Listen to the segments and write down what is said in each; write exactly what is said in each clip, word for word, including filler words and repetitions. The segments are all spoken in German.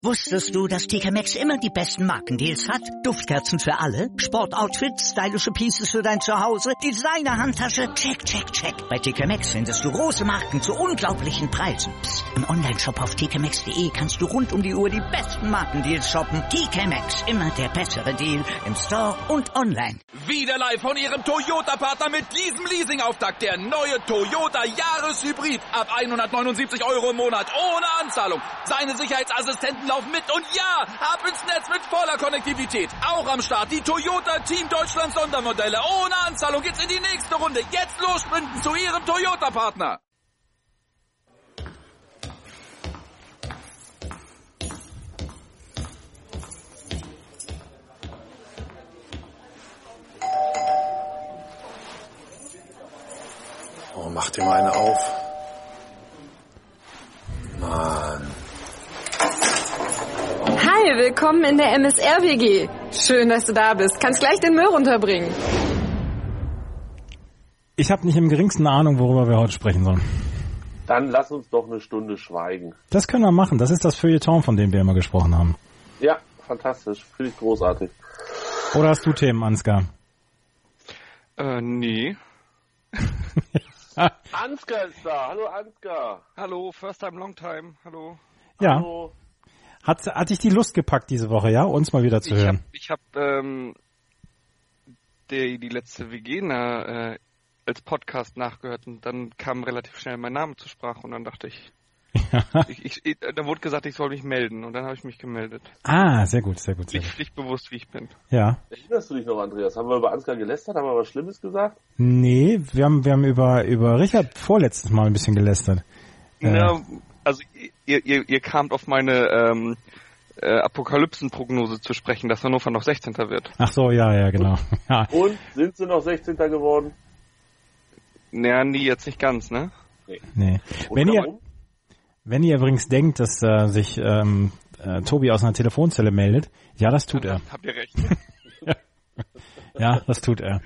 Wusstest du, dass T K Maxx immer die besten Markendeals hat? Duftkerzen für alle, Sportoutfits, stylische Pieces für dein Zuhause, Designer-Handtasche, check, check, check. Bei T K Maxx findest du große Marken zu unglaublichen Preisen. Psst. Im Onlineshop auf t k maxx punkt d e kannst du rund um die Uhr die besten Markendeals shoppen. T K Maxx, immer der bessere Deal im Store und online. Wieder live von Ihrem Toyota-Partner mit diesem Leasing-Auftakt. Der neue Toyota Jahreshybrid. Ab hundertneunundsiebzig Euro im Monat ohne Anzahlung. Seine Sicherheitsassistenten laufen mit und ja, ab ins Netz mit voller Konnektivität. Auch am Start die Toyota Team Deutschland Sondermodelle. Ohne Anzahlung geht's in die nächste Runde. Jetzt los sprinten zu Ihrem Toyota-Partner. Oh, mach dir mal eine auf. Mann. Hi, willkommen in der M S R W G. Schön, dass du da bist. Kannst gleich den Müll runterbringen. Ich habe nicht im geringsten Ahnung, worüber wir heute sprechen sollen. Dann lass uns doch eine Stunde schweigen. Das können wir machen. Das ist das Feuilleton, von dem wir immer gesprochen haben. Ja, fantastisch. Finde ich großartig. Oder hast du Themen, Ansgar? Äh, nee. Ansgar ist da. Hallo, Ansgar. Hallo, first time, long time. Hallo. Ja. Hallo. Hat, hat dich die Lust gepackt diese Woche, ja? Uns mal wieder zu ich hören. Hab, ich habe ähm, die, die letzte W G äh, als Podcast nachgehört und dann kam relativ schnell mein Name zur Sprache und dann dachte ich, Ja. ich, ich, ich da wurde gesagt, ich soll mich melden und dann habe ich mich gemeldet. Ah, sehr gut, sehr gut, sehr Nicht gut. pflichtbewusst, wie ich bin. Ja. Erinnerst du dich noch, Andreas? Haben wir über Ansgar gelästert? Haben wir was Schlimmes gesagt? Nee, wir haben, wir haben über, über Richard vorletztes Mal ein bisschen gelästert. Äh, Ja, also ihr, ihr, ihr kamt auf meine ähm, äh, Apokalypsenprognose zu sprechen, dass Hannover noch sechzehnter wird. Ach so, ja, ja, genau. Ja. Und sind sie noch sechzehnter geworden? Naja, nee, jetzt nicht ganz, ne? Nee. Und Wenn ihr, warum? wenn ihr übrigens denkt, dass äh, sich ähm, äh, Tobi aus einer Telefonzelle meldet, ja, das tut er. Habt ihr recht. Ja, das tut er.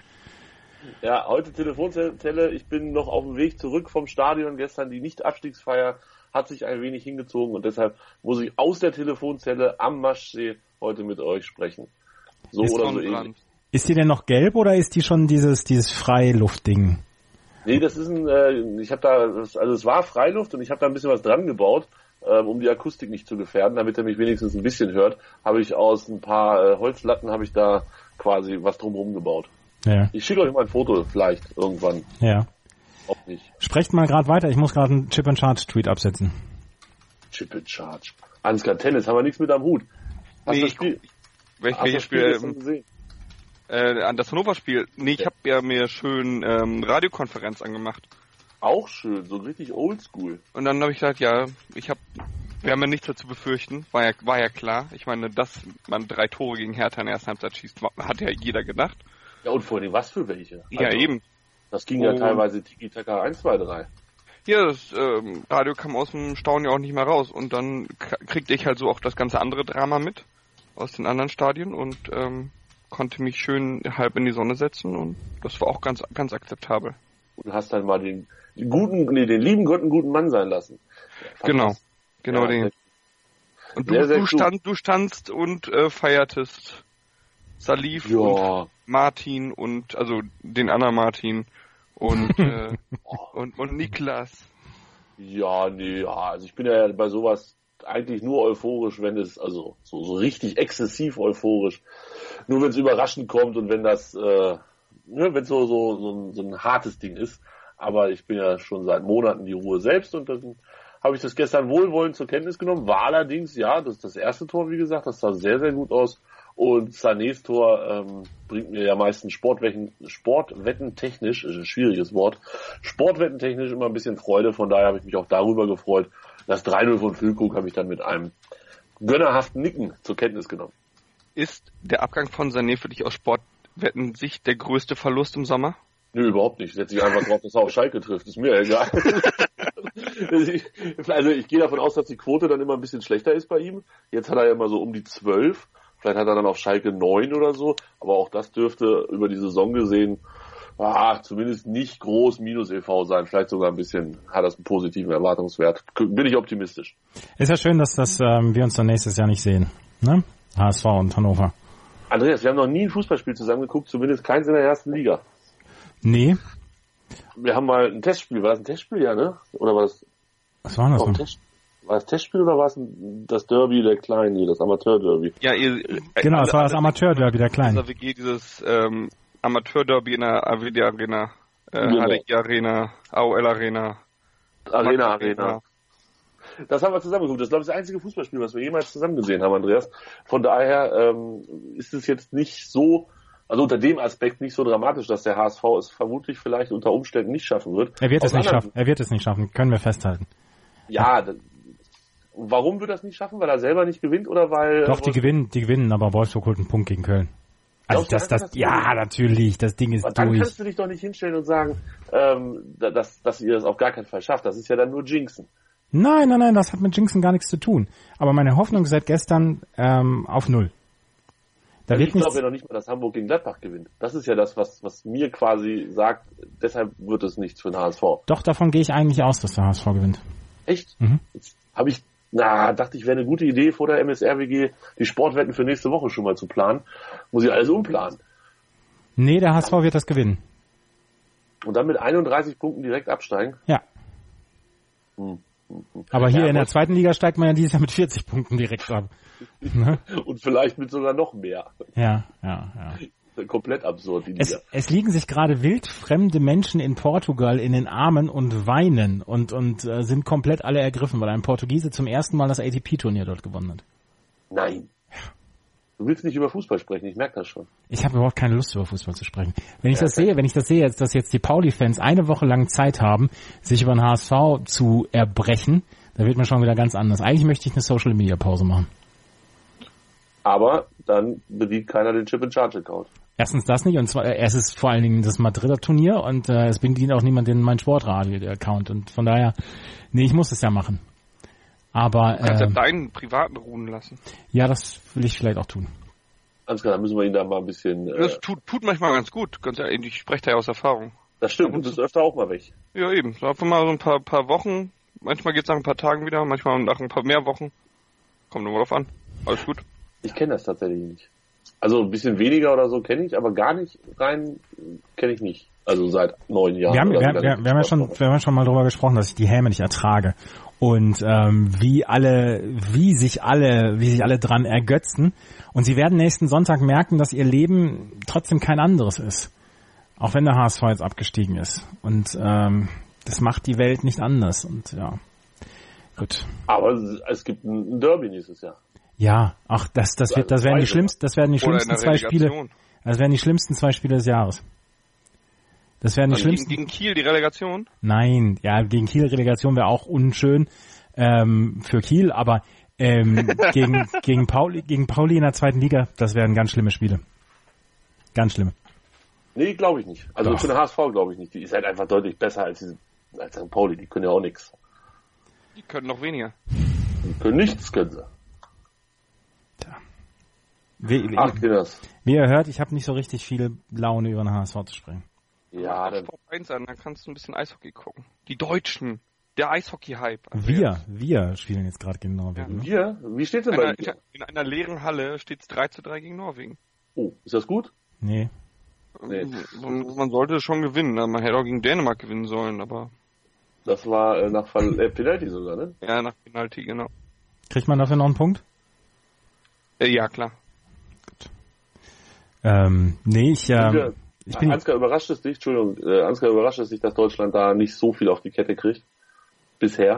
Ja, heute Telefonzelle. Ich bin noch auf dem Weg zurück vom Stadion gestern. Die Nicht-Abstiegsfeier hat sich ein wenig hingezogen und deshalb muss ich aus der Telefonzelle am Maschsee heute mit euch sprechen. So Ist oder so Sonnenbrand. ähnlich. Ist die denn noch gelb oder ist die schon dieses dieses Freiluftding? Nee, das ist ein, äh, ich habe da, das, also es war Freiluft und ich habe da ein bisschen was dran gebaut, ähm, um die Akustik nicht zu gefährden, damit er mich wenigstens ein bisschen hört, habe ich aus ein paar äh, Holzlatten habe ich da quasi was drumherum gebaut. Ja. Ich schicke euch mal ein Foto vielleicht irgendwann. Ja. Ob nicht. Sprecht mal gerade weiter, ich muss gerade einen Chip and Charge Tweet absetzen. Chip and Charge. Ansgar Tennis, haben wir nichts mit am Hut. Hast Nee, du das Spiel, Welch, hast du welches das Spiel Spiel? gestern Ähm, gesehen? äh, an das Hannover-Spiel. Nee, ich Ja. habe ja mir schön ähm, Radiokonferenz angemacht. Auch schön, so richtig oldschool. Und dann habe ich gesagt, ja, ich habe, wir haben ja nichts dazu befürchten. War ja, war ja klar. Ich meine, dass man drei Tore gegen Hertha in der ersten Halbzeit schießt, hat ja jeder gedacht. Ja, und vor allem, was für welche? Ja, Also, eben. Das ging ja Oh. teilweise Tiki-Taka eins, zwei, drei. Ja, das ähm, Radio kam aus dem Staunen ja auch nicht mehr raus. Und dann k- kriegte ich halt so auch das ganze andere Drama mit aus den anderen Stadien und ähm, konnte mich schön halb in die Sonne setzen und das war auch ganz ganz akzeptabel. Und hast dann mal den, den guten, nee, den lieben Gott einen guten Mann sein lassen. Ja, Genau, genau Ja, den. sehr- Und du, sehr, sehr du, cool. stand, du standst und äh, feiertest Salif Ja. und Martin und also den anderen Martin und äh, und und Niklas. Ja, nee, ja, also ich bin ja bei sowas eigentlich nur euphorisch, wenn es, also so, so richtig exzessiv euphorisch, nur wenn es überraschend kommt und wenn das, äh, ne, wenn es so, so, so, ein, so ein hartes Ding ist. Aber ich bin ja schon seit Monaten die Ruhe selbst und dann habe ich das gestern wohlwollend zur Kenntnis genommen. War allerdings, ja, das ist das erste Tor, wie gesagt, das sah sehr, sehr gut aus. Und Sanés Tor ähm, bringt mir ja meistens Sportwetten, Sportwetten-technisch, ist ein schwieriges Wort, Sportwetten-technisch immer ein bisschen Freude. Von daher habe ich mich auch darüber gefreut. Das drei null von Füllkrug habe ich dann mit einem gönnerhaften Nicken zur Kenntnis genommen. Ist der Abgang von Sané für dich aus Sportwetten-Sicht der größte Verlust im Sommer? Nö, überhaupt nicht. Setze ich einfach drauf, dass er auf Schalke trifft. Ist mir egal. Also ich gehe davon aus, dass die Quote dann immer ein bisschen schlechter ist bei ihm. Jetzt hat er ja immer so um die zwölf. Vielleicht hat er dann auf Schalke neun oder so. Aber auch das dürfte über die Saison gesehen ah, zumindest nicht groß minus E V sein, vielleicht sogar ein bisschen, hat das einen positiven Erwartungswert. Bin ich optimistisch. Ist ja schön, dass das ähm, wir uns dann nächstes Jahr nicht sehen, ne? H S V und Hannover. Andreas, wir haben noch nie ein Fußballspiel zusammengeguckt, zumindest keins in der ersten Liga. Nee. Wir haben mal ein Testspiel, war das ein Testspiel, ja, ne? Oder war das? Was war das? Ein Test, war das Testspiel oder war es ein, das Derby der Kleinen hier, das Amateur-Derby? Ja, ihr, genau, es war das Amateur-Derby der Kleinen. Also W G, dieses ähm, Amateur-Derby in der A W D Arena, äh, Genau. H D I Arena, A O L Arena, Arena, Arena. Das haben wir zusammengeguckt. Das ist, glaube ich, das einzige Fußballspiel, was wir jemals zusammen gesehen haben, Andreas. Von daher ähm, ist es jetzt nicht so, also unter dem Aspekt nicht so dramatisch, dass der H S V es vermutlich vielleicht unter Umständen nicht schaffen wird. Er wird Aus es nicht anderen- schaffen. Er wird es nicht schaffen. Können wir festhalten. Ja, d- warum wird er das nicht schaffen? Weil er selber nicht gewinnt oder weil... Doch, die gewinnen, die gewinnen, aber Wolfsburg holt einen Punkt gegen Köln. Also Glaubst du, das, dass das, das ja, durch? natürlich, das Ding ist Aber dann durch. kannst du dich doch nicht hinstellen und sagen, ähm, da- dass, dass ihr das auf gar keinen Fall schafft. Das ist ja dann nur Jinxen. Nein, nein, nein, das hat mit Jinxen gar nichts zu tun. Aber meine Hoffnung ist seit gestern ähm, auf Null. Da Also wird ich glaube nichts. ja noch nicht mal, dass Hamburg gegen Gladbach gewinnt. Das ist ja das, was, was mir quasi sagt, deshalb wird es nichts für den H S V. Doch, davon gehe ich eigentlich aus, dass der H S V gewinnt. Echt? Mhm. Jetzt habe ich, na, dachte ich, wäre eine gute Idee, vor der M S R W G die Sportwetten für nächste Woche schon mal zu planen. Muss ich alles umplanen. Nee, der H S V wird das gewinnen. Und dann mit einunddreißig Punkten direkt absteigen. Ja. Hm. Aber hier Ja, in der muss- zweiten Liga steigt man ja dieses Jahr mit vierzig Punkten direkt ab. Ne? Und vielleicht mit sogar noch mehr. Ja, ja, ja. Komplett absurd, die Liga. Es, es liegen sich gerade wildfremde Menschen in Portugal in den Armen und weinen und, und äh, sind komplett alle ergriffen, weil ein Portugiese zum ersten Mal das A T P-Turnier dort gewonnen hat. Nein. Du willst nicht über Fußball sprechen, ich merke das schon. Ich habe überhaupt keine Lust, über Fußball zu sprechen. Wenn ich das sehe, wenn ich das sehe, dass jetzt die Pauli-Fans eine Woche lang Zeit haben, sich über den H S V zu erbrechen, da wird mir schon wieder ganz anders. Eigentlich möchte ich eine Social-Media-Pause machen. Aber dann bedient keiner den Chip-and-Charge-Account. Erstens das nicht und zwar, äh, es ist vor allen Dingen das Madrider Turnier und äh, es bedient auch niemand den mein Sportradio-Account und von daher, nee, ich muss es ja machen. Aber Du kannst ja äh, deinen privaten ruhen lassen. ja, das will ich vielleicht auch tun. Alles klar, dann müssen wir ihn da mal ein bisschen... Äh, Das tut, tut manchmal ganz gut. Ganz ehrlich, ich spreche da ja aus Erfahrung. das stimmt, du bist öfter auch mal weg. Ja, eben. So einfach mal so ein paar, paar Wochen. Manchmal geht's nach ein paar Tagen wieder, manchmal nach ein paar mehr Wochen. Kommt nur mal drauf an. Alles gut. Ich kenne das tatsächlich nicht. Also ein bisschen weniger oder so kenne ich, aber gar nicht rein kenne ich nicht. Also seit neun Jahren. Wir haben, oder wir, so, wir, gar nicht wir haben ja schon, wir haben ja schon mal darüber gesprochen, dass ich die Häme nicht ertrage und ähm, wie alle, wie sich alle, wie sich alle dran ergötzen. Und sie werden nächsten Sonntag merken, dass ihr Leben trotzdem kein anderes ist, auch wenn der H S V jetzt abgestiegen ist. Und ähm, das macht die Welt nicht anders. Und ja, gut. Aber es, es gibt ein Derby nächstes Jahr. Ja, ach, das, das wird, das werden die schlimmsten, das werden die Oder in schlimmsten der zwei Spiele. Relegation. Das werden die schlimmsten zwei Spiele des Jahres. Das werden die Also schlimmsten. gegen, gegen Kiel die Relegation. Nein, ja, gegen Kiel Relegation wäre auch unschön ähm, für Kiel, aber ähm, gegen gegen Pauli gegen Pauli in der zweiten Liga, das wären ganz schlimme Spiele. Ganz schlimme. Nee, glaube ich nicht. Also Doch. für den H S V glaube ich nicht. Die ist halt einfach deutlich besser als, die, als Sankt Pauli. Die können ja auch nichts. Die können noch weniger. Die können nichts, können sie. Wie, Ach, Kinders. wie ihr hört, ich habe nicht so richtig viel Laune über den H S V zu sprechen. Ja, dann, Sport eins an, dann kannst du ein bisschen Eishockey gucken. Die Deutschen. Der Eishockey-Hype. Wir, wir spielen jetzt gerade gegen Norwegen. Ne? wir? Wie steht's denn In bei einer, dir? in einer leeren Halle steht es drei zu drei gegen Norwegen. Oh, ist das gut? Nee. Nee. Man, man sollte schon gewinnen. Ne? Man hätte auch gegen Dänemark gewinnen sollen, aber Das war äh, nach Fall, äh, Penalty sogar, ne? ja, nach Penalty, genau. Kriegt man dafür noch einen Punkt? Äh, ja, klar. Ähm, nee, ich, ähm, Wir- ich bin, Ansgar, überrascht es dich, Entschuldigung, äh, Ansgar, überrascht es dich, dass Deutschland da nicht so viel auf die Kette kriegt? Bisher?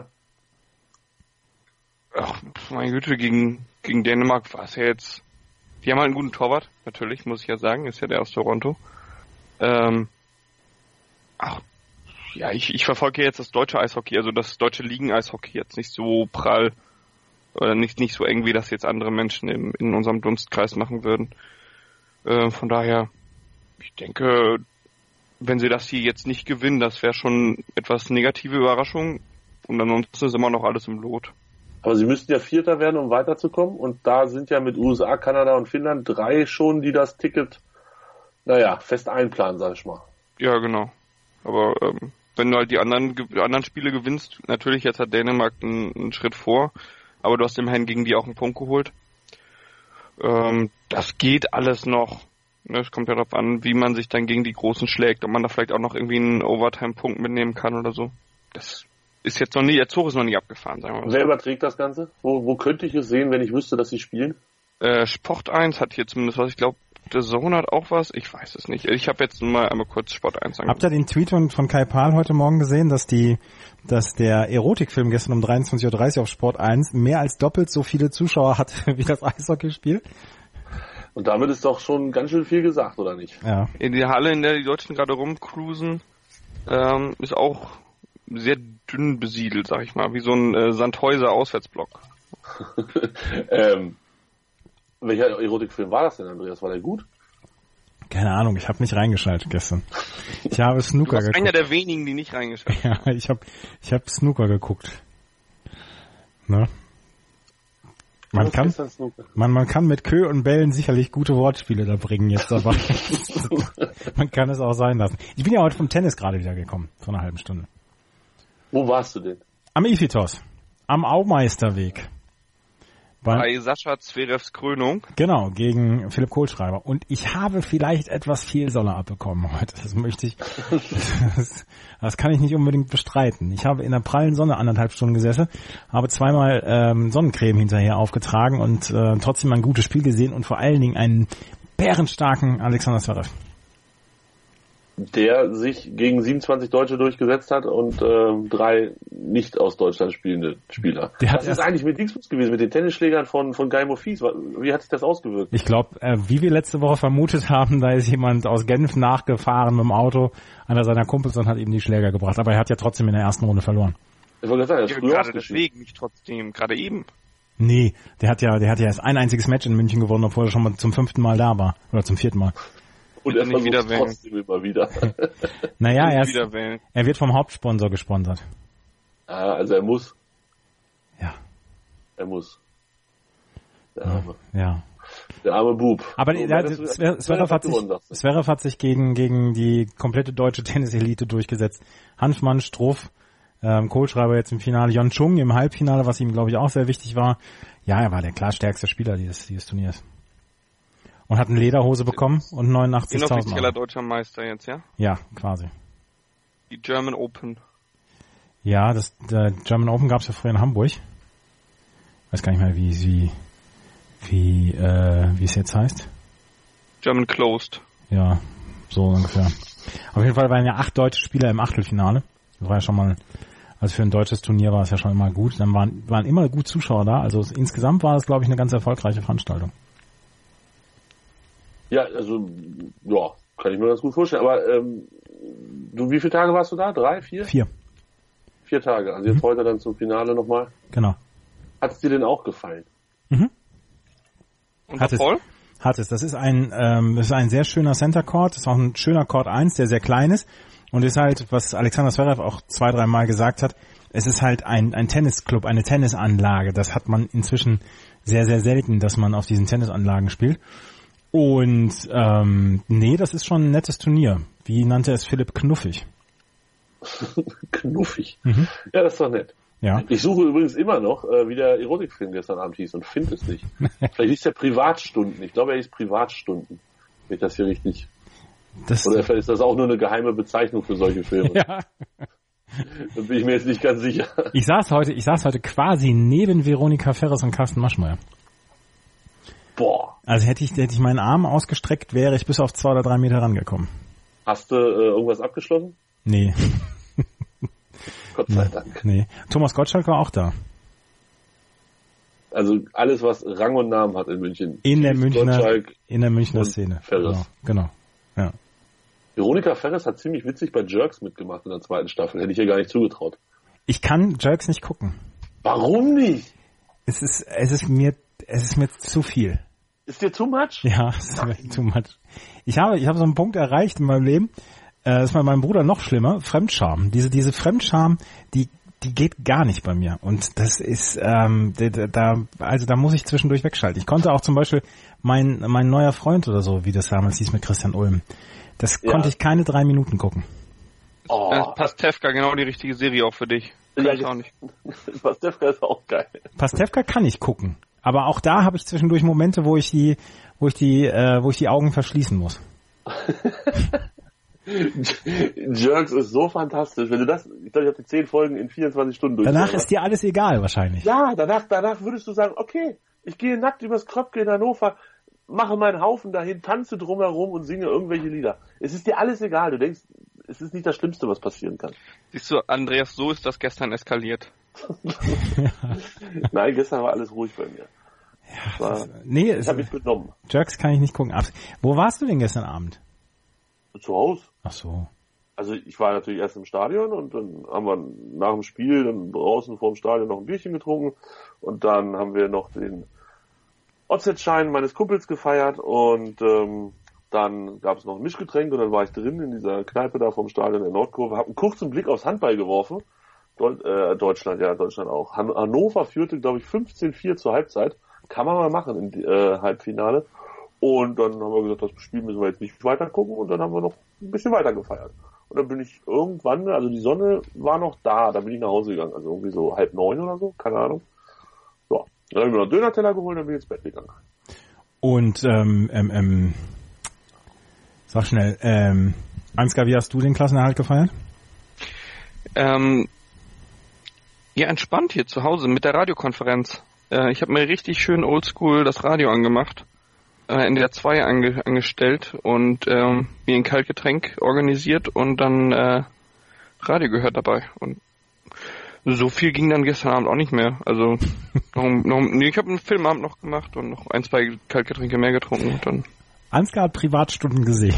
Ach, meine Güte, gegen, gegen Dänemark war es ja jetzt... Die haben halt einen guten Torwart, natürlich, muss ich ja sagen. Ist ja der aus Toronto. Ähm, ach, ja, ich, ich verfolge jetzt das deutsche Eishockey, also das deutsche Ligen-Eishockey jetzt nicht so prall oder nicht, nicht so eng, wie das jetzt andere Menschen in, in unserem Dunstkreis machen würden. Äh, von daher, ich denke, wenn sie das hier jetzt nicht gewinnen, das wäre schon etwas negative Überraschung. Und ansonsten ist immer noch alles im Lot. Aber sie müssten ja Vierter werden, um weiterzukommen. Und da sind ja mit U S A, Kanada und Finnland drei schon, die das Ticket, naja, fest einplanen, sag ich mal. Ja, genau. Aber ähm, wenn du halt die anderen die anderen Spiele gewinnst, natürlich jetzt hat Dänemark einen, einen Schritt vor, aber du hast immerhin gegen die auch einen Punkt geholt. Ähm, das geht alles noch. Es kommt ja darauf an, wie man sich dann gegen die Großen schlägt, ob man da vielleicht auch noch irgendwie einen Overtime-Punkt mitnehmen kann oder so. Das ist jetzt noch nie, der Zug ist noch nie abgefahren, sagen wir mal. Wer überträgt das Ganze? Wo, wo könnte ich es sehen, wenn ich wüsste, dass sie spielen? Äh, Sport eins hat hier zumindest was, ich glaube, der Sohn hat auch was, ich weiß es nicht. Ich habe jetzt mal einmal kurz Sport eins angeguckt. Habt ihr den Tweet von, von Kai Pahl heute Morgen gesehen, dass die, dass der Erotikfilm gestern um dreiundzwanzig Uhr dreißig auf Sport eins mehr als doppelt so viele Zuschauer hat wie das Eishockeyspiel? Und damit ist doch schon ganz schön viel gesagt, oder nicht? Ja. In der Halle, in der die Deutschen gerade rumcruisen, ähm, ist auch sehr dünn besiedelt, sag ich mal, wie so ein äh, Sandhäuser Auswärtsblock. ähm, welcher Erotikfilm war das denn, Andreas? War der gut? Keine Ahnung, ich habe nicht reingeschaltet gestern. Ich habe Snooker du warst geguckt. einer der wenigen, die nicht reingeschaltet haben. Ja, ich habe ich hab Snooker geguckt. Ne? Man kann, man, man kann mit Kö und Bällen sicherlich gute Wortspiele da bringen jetzt dabei. Man kann es auch sein lassen. Ich bin ja heute vom Tennis gerade wieder gekommen, vor einer halben Stunde. Wo warst du denn? Am Iphitos, am Aumeisterweg. Bei, Bei Sascha Zverevs Krönung. Genau, gegen Philipp Kohlschreiber. Und ich habe vielleicht etwas viel Sonne abbekommen heute. Das möchte ich, das, das kann ich nicht unbedingt bestreiten. Ich habe in der prallen Sonne anderthalb Stunden gesessen, habe zweimal ähm, Sonnencreme hinterher aufgetragen und äh, trotzdem ein gutes Spiel gesehen und vor allen Dingen einen bärenstarken Alexander Zverev. Der sich gegen siebenundzwanzig Deutsche durchgesetzt hat und äh, drei nicht aus Deutschland spielende Spieler. Der hat Was ist eigentlich mit Dingsbus gewesen, mit den Tennisschlägern von, von Guy Monfils? Wie hat sich das ausgewirkt? Ich glaube, äh, wie wir letzte Woche vermutet haben, da ist jemand aus Genf nachgefahren mit dem Auto, einer seiner Kumpels, und hat ihm die Schläger gebracht. Aber er hat ja trotzdem in der ersten Runde verloren. Ich wollte gerade sagen, er Ja, ist früher gerade ausgeschieden. deswegen, nicht trotzdem, gerade eben. Nee, der hat ja, der hat ja erst ein einziges Match in München gewonnen, obwohl er schon mal zum fünften Mal da war. Oder zum vierten Mal. Und er Nicht versucht wieder es wählen. trotzdem immer wieder. Naja, er, Nicht ist, wieder wählen. er wird vom Hauptsponsor gesponsert. Ah, also er muss. Ja. Er muss. Der arme, Ja. der arme Bub. Aber So, der, das- Zverev Zverev hat sich, gewonnen, sagst du. Zverev hat sich gegen, gegen die komplette deutsche Tenniselite durchgesetzt. Hanfmann, Struff, ähm, Kohlschreiber jetzt im Finale, Yon Chung im Halbfinale, was ihm, glaube ich, auch sehr wichtig war. Ja, er war der klar stärkste Spieler dieses, dieses Turniers. Und hat eine Lederhose bekommen und neunundachtzigtausend Inoffizieller Euro. deutscher Meister jetzt, ja? Ja, quasi. Die German Open. Ja, das der German Open gab es ja früher in Hamburg. Weiß gar nicht mehr, wie wie wie äh, wie es jetzt heißt. German Closed. Ja, so ungefähr. Auf jeden Fall waren ja acht deutsche Spieler im Achtelfinale. Das war ja schon mal, also für ein deutsches Turnier war es ja schon immer gut. Dann waren waren immer gut Zuschauer da. Also insgesamt war es, glaube ich, eine ganz erfolgreiche Veranstaltung. Ja, also, ja, kann ich mir ganz gut vorstellen. Aber ähm, du, wie viele Tage warst du da? Drei, vier? Vier, Vier Tage. Also jetzt heute dann zum Finale nochmal. genau. Hat es dir denn auch gefallen? Mhm. Und Hat war es. voll? Hat es. Das ist ein, ähm, das ist ein sehr schöner Center Court. Das ist auch ein schöner Court eins, der sehr klein ist. Und ist halt, was Alexander Zverev auch zwei, drei Mal gesagt hat, es ist halt ein, ein Tennisclub, eine Tennisanlage. Das hat man inzwischen sehr, sehr selten, dass man auf diesen Tennisanlagen spielt. Und ähm, nee, das ist schon ein nettes Turnier. Wie nannte es Philipp Knuffig? Knuffig. Mhm. Ja, das ist doch nett. Ja. Ich suche übrigens immer noch, äh, wie der Erotikfilm gestern Abend hieß und finde es nicht. Vielleicht hieß der Privatstunden. Ich glaube, er hieß Privatstunden. Wenn ich das hier richtig... Das, Oder vielleicht ist das auch nur eine geheime Bezeichnung für solche Filme. ja. Da bin ich mir jetzt nicht ganz sicher. Ich saß heute, ich saß heute quasi neben Veronika Ferres und Carsten Maschmeyer. Boah. Also hätte ich, hätte ich meinen Arm ausgestreckt, wäre ich bis auf zwei oder drei Meter rangekommen. Hast du äh, irgendwas abgeschlossen? Nee. Gott sei Dank. Nee. Thomas Gottschalk war auch da. Also alles, was Rang und Namen hat in München. In der Thies, Münchner, Gottschalk in der Münchner und Szene. Ferres. Genau. Genau. Ja. Veronika Ferres hat ziemlich witzig bei Jerks mitgemacht in der zweiten Staffel. Hätte ich ihr gar nicht zugetraut. Ich kann Jerks nicht gucken. Warum nicht? Es ist, es ist mir, es ist mir zu viel. Ist dir too much? Ja, es ist mir too much. Ich habe, ich habe so einen Punkt erreicht in meinem Leben, äh, das ist bei meinem Bruder noch schlimmer, Fremdscham. Diese, diese Fremdscham, die die geht gar nicht bei mir. Und das ist, ähm, da, also da muss ich zwischendurch wegschalten. Ich konnte auch zum Beispiel mein, mein neuer Freund oder so, wie das damals hieß mit Christian Ulm, das ja. konnte ich keine drei Minuten gucken. Oh. Äh, Pastewka, genau die richtige Serie auch für dich. Kann ja, ich auch nicht. Pastewka ist auch geil. Pastewka kann ich gucken. Aber auch da habe ich zwischendurch Momente, wo ich die, wo ich die, äh, wo ich die Augen verschließen muss. Jerks ist so fantastisch. Wenn du das, ich glaube, ich habe die zehn Folgen in vierundzwanzig Stunden durch. Danach ist dir alles egal wahrscheinlich. Ja, danach, danach würdest du sagen, okay, ich gehe nackt übers Kröpke in Hannover, mache meinen Haufen dahin, tanze drumherum und singe irgendwelche Lieder. Es ist dir alles egal. Du denkst, es ist nicht das Schlimmste, was passieren kann. Siehst du, Andreas, so ist das gestern eskaliert. Ja. Nein, gestern war alles ruhig bei mir. Ja, war, das, nee, ich habe mich benommen. Jerks kann ich nicht gucken. Wo warst du denn gestern Abend? Zu Hause. Ach so. Also ich war natürlich erst im Stadion und dann haben wir nach dem Spiel dann draußen vor dem Stadion noch ein Bierchen getrunken und dann haben wir noch den O Z-Schein meines Kumpels gefeiert und ähm, dann gab es noch ein Mischgetränk und dann war ich drin in dieser Kneipe da vom Stadion in der Nordkurve, habe einen kurzen Blick aufs Handball geworfen. Deu- äh, Deutschland, ja, Deutschland auch. Han- Hannover führte, glaube ich, fünfzehn vier zur Halbzeit. Kann man mal machen im äh, Halbfinale. Und dann haben wir gesagt, das Spiel müssen wir jetzt nicht weiter gucken und dann haben wir noch ein bisschen weiter gefeiert. Und dann bin ich irgendwann, also die Sonne war noch da, da bin ich nach Hause gegangen, also irgendwie so halb neun oder so, keine Ahnung. Ja, dann habe ich mir noch einen Döner-Teller geholt und dann bin ich ins Bett gegangen. Und, ähm, ähm, ähm, sag schnell, ähm, Ansgar, wie hast du den Klassenerhalt gefeiert? Ähm, ja, entspannt hier zu Hause mit der Radiokonferenz. Äh, ich habe mir richtig schön oldschool das Radio angemacht, äh, in der zwei ange- angestellt und ähm, mir ein Kaltgetränk organisiert und dann äh, Radio gehört dabei. Und so viel ging dann gestern Abend auch nicht mehr. Also noch, noch, nee, ich habe einen Filmabend noch gemacht und noch ein, zwei Kaltgetränke mehr getrunken und dann. Ansgar hat Privatstunden gesehen.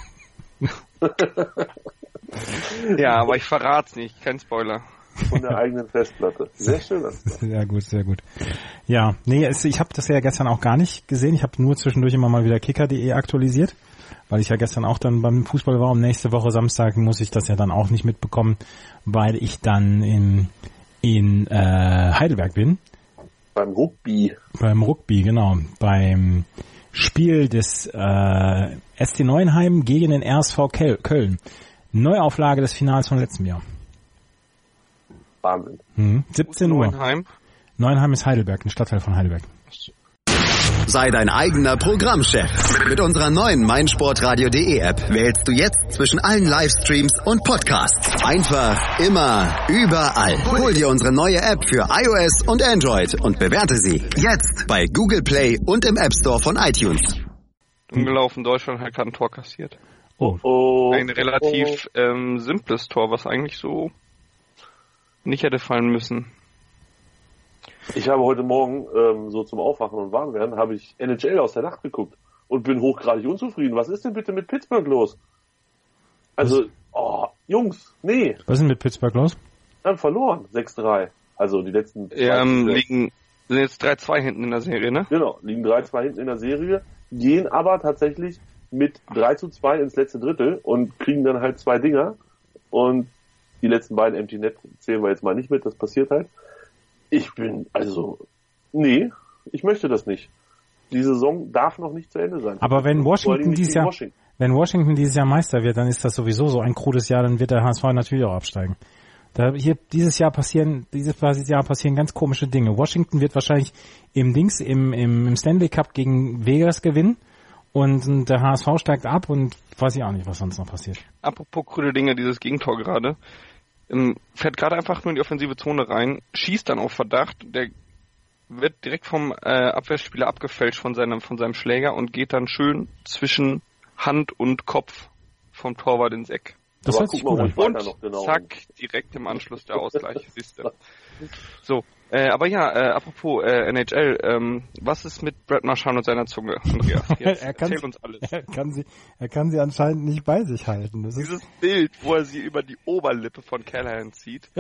Ja, aber ich verrat's nicht, kein Spoiler. Von der eigenen Festplatte. Sehr schön. Sehr gut, sehr gut. Ja, nee, es, ich habe das ja gestern auch gar nicht gesehen. Ich habe nur zwischendurch immer mal wieder kicker punkt de aktualisiert, weil ich ja gestern auch dann beim Fußball war und nächste Woche Samstag muss ich das ja dann auch nicht mitbekommen, weil ich dann in, in äh, Heidelberg bin. Beim Rugby. Beim Rugby, genau. Beim Spiel des äh, S C Neuenheim gegen den R S V Köln. Neuauflage des Finals von letztem Jahr. Wahnsinn. Mhm. siebzehn Uhr. Neuenheim? Neuenheim ist Heidelberg, ein Stadtteil von Heidelberg. Sei dein eigener Programmchef. Mit unserer neuen meinsportradio punkt de App wählst du jetzt zwischen allen Livestreams und Podcasts. Einfach, immer, überall. Hol dir unsere neue App für iOS und Android und bewerte sie jetzt bei Google Play und im App Store von iTunes. Umgelaufen, Deutschland hat gerade ein Tor kassiert. Oh. Oh, Ein relativ oh. ähm, simples Tor, was eigentlich so nicht hätte fallen müssen. Ich habe heute Morgen, ähm, so zum Aufwachen und Warmwerden, habe ich N H L aus der Nacht geguckt und bin hochgradig unzufrieden. Was ist denn bitte mit Pittsburgh los? Also, oh, Jungs, nee. Was ist denn mit Pittsburgh los? Wir haben verloren, sechs drei. Also die letzten... Ähm, liegen, sind jetzt drei zwei hinten in der Serie, ne? Genau, liegen drei zwei hinten in der Serie, gehen aber tatsächlich mit drei zu zwei ins letzte Drittel und kriegen dann halt zwei Dinger und die letzten beiden Empty Net zählen wir jetzt mal nicht mit, das passiert halt. Ich bin, also, nee, ich möchte das nicht. Die Saison darf noch nicht zu Ende sein. Aber wenn Washington dieses Jahr, Washington. wenn Washington dieses Jahr Meister wird, dann ist das sowieso so ein krudes Jahr, dann wird der H S V natürlich auch absteigen. Da hier dieses Jahr passieren, dieses Jahr passieren ganz komische Dinge. Washington wird wahrscheinlich im Dings, im, im, im Stanley Cup gegen Vegas gewinnen und der H S V steigt ab und weiß ich auch nicht, was sonst noch passiert. Apropos krude Dinge, dieses Gegentor gerade. Ähm, fährt gerade einfach nur in die offensive Zone rein, schießt dann auf Verdacht, der wird direkt vom äh, Abwehrspieler abgefälscht von seinem von seinem Schläger und geht dann schön zwischen Hand und Kopf vom Torwart ins Eck. Das Aber hört sich guck mal, gut an. ruhig weiter noch genau. Zack, direkt im Anschluss der Ausgleich, siehst du. So, äh, aber ja, äh, apropos äh, N H L, ähm, was ist mit Brad Marchand und seiner Zunge, Andreas? Jetzt er kann, erzähl uns alles. Er kann sie, er kann sie anscheinend nicht bei sich halten. Das ist Dieses Bild, wo er sie über die Oberlippe von Callahan zieht.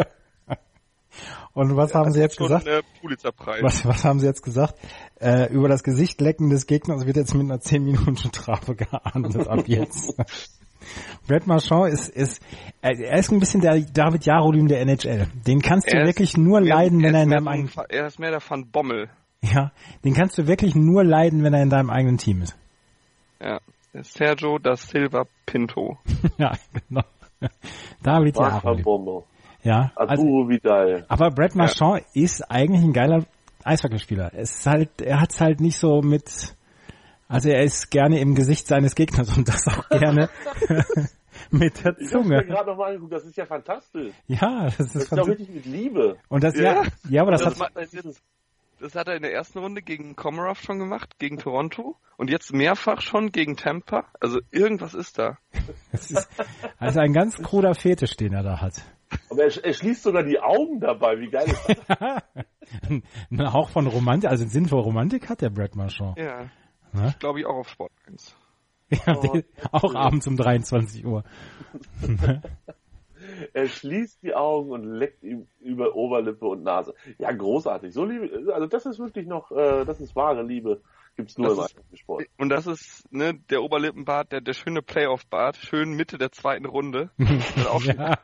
Und was haben Sie jetzt gesagt? Äh, Pulitzerpreis. Was, was haben Sie jetzt gesagt? Äh, über das Gesicht lecken des Gegners wird jetzt mit einer zehn Minuten Strafe geahndet ab jetzt. Brad Marchand ist, ist, er ist ein bisschen der David Jarolím der N H L. Den kannst du Er ist- wirklich nur er- leiden, wenn er er ist in mehr deinem so ein eigenen, Fa- Er ist mehr der Van Bommel. ja, den kannst du wirklich nur leiden, wenn er in deinem eigenen Team ist. Ja. Der Sergio da Silva Pinto. Ja, genau. David Marc van Jarolím. Bommel. Ja, also, Arturo Vidal. aber Brad Marchand ist eigentlich ein geiler Eishockeyspieler. Es ist halt, er hat's halt nicht so mit, also er ist gerne im Gesicht seines Gegners und das auch gerne mit der Ich hab's mir Zunge. gerade nochmal angeguckt, das ist ja fantastisch. Ja, das Das ist ist doch fantastisch. richtig mit Liebe. Und das, ja, ja, aber das, Das, hat, ma- das, ist- das hat er in der ersten Runde gegen Komarov schon gemacht, gegen Toronto und jetzt mehrfach schon gegen Tampa. Also irgendwas ist da. das ist also ein ganz kruder Fetisch, den er da hat. Aber er, er schließt sogar die Augen dabei, wie geil ist das? Ein Hauch von Romantik, also einen Sinn für Romantik hat der Brad Marchand. Ja. Ne? Glaube ich auch auf Sport eins. Ja, die, auch abends um dreiundzwanzig Uhr. Er schließt die Augen und leckt ihm über Oberlippe und Nase. Ja, großartig. So Liebe, also das ist wirklich noch, äh, das ist wahre Liebe. Gibt's nur Das im ist- Eishockeysport. Und das ist ne, der Oberlippenbart, der, der schöne Playoff-Bart, schön Mitte der zweiten Runde. Das auch schon- Ja.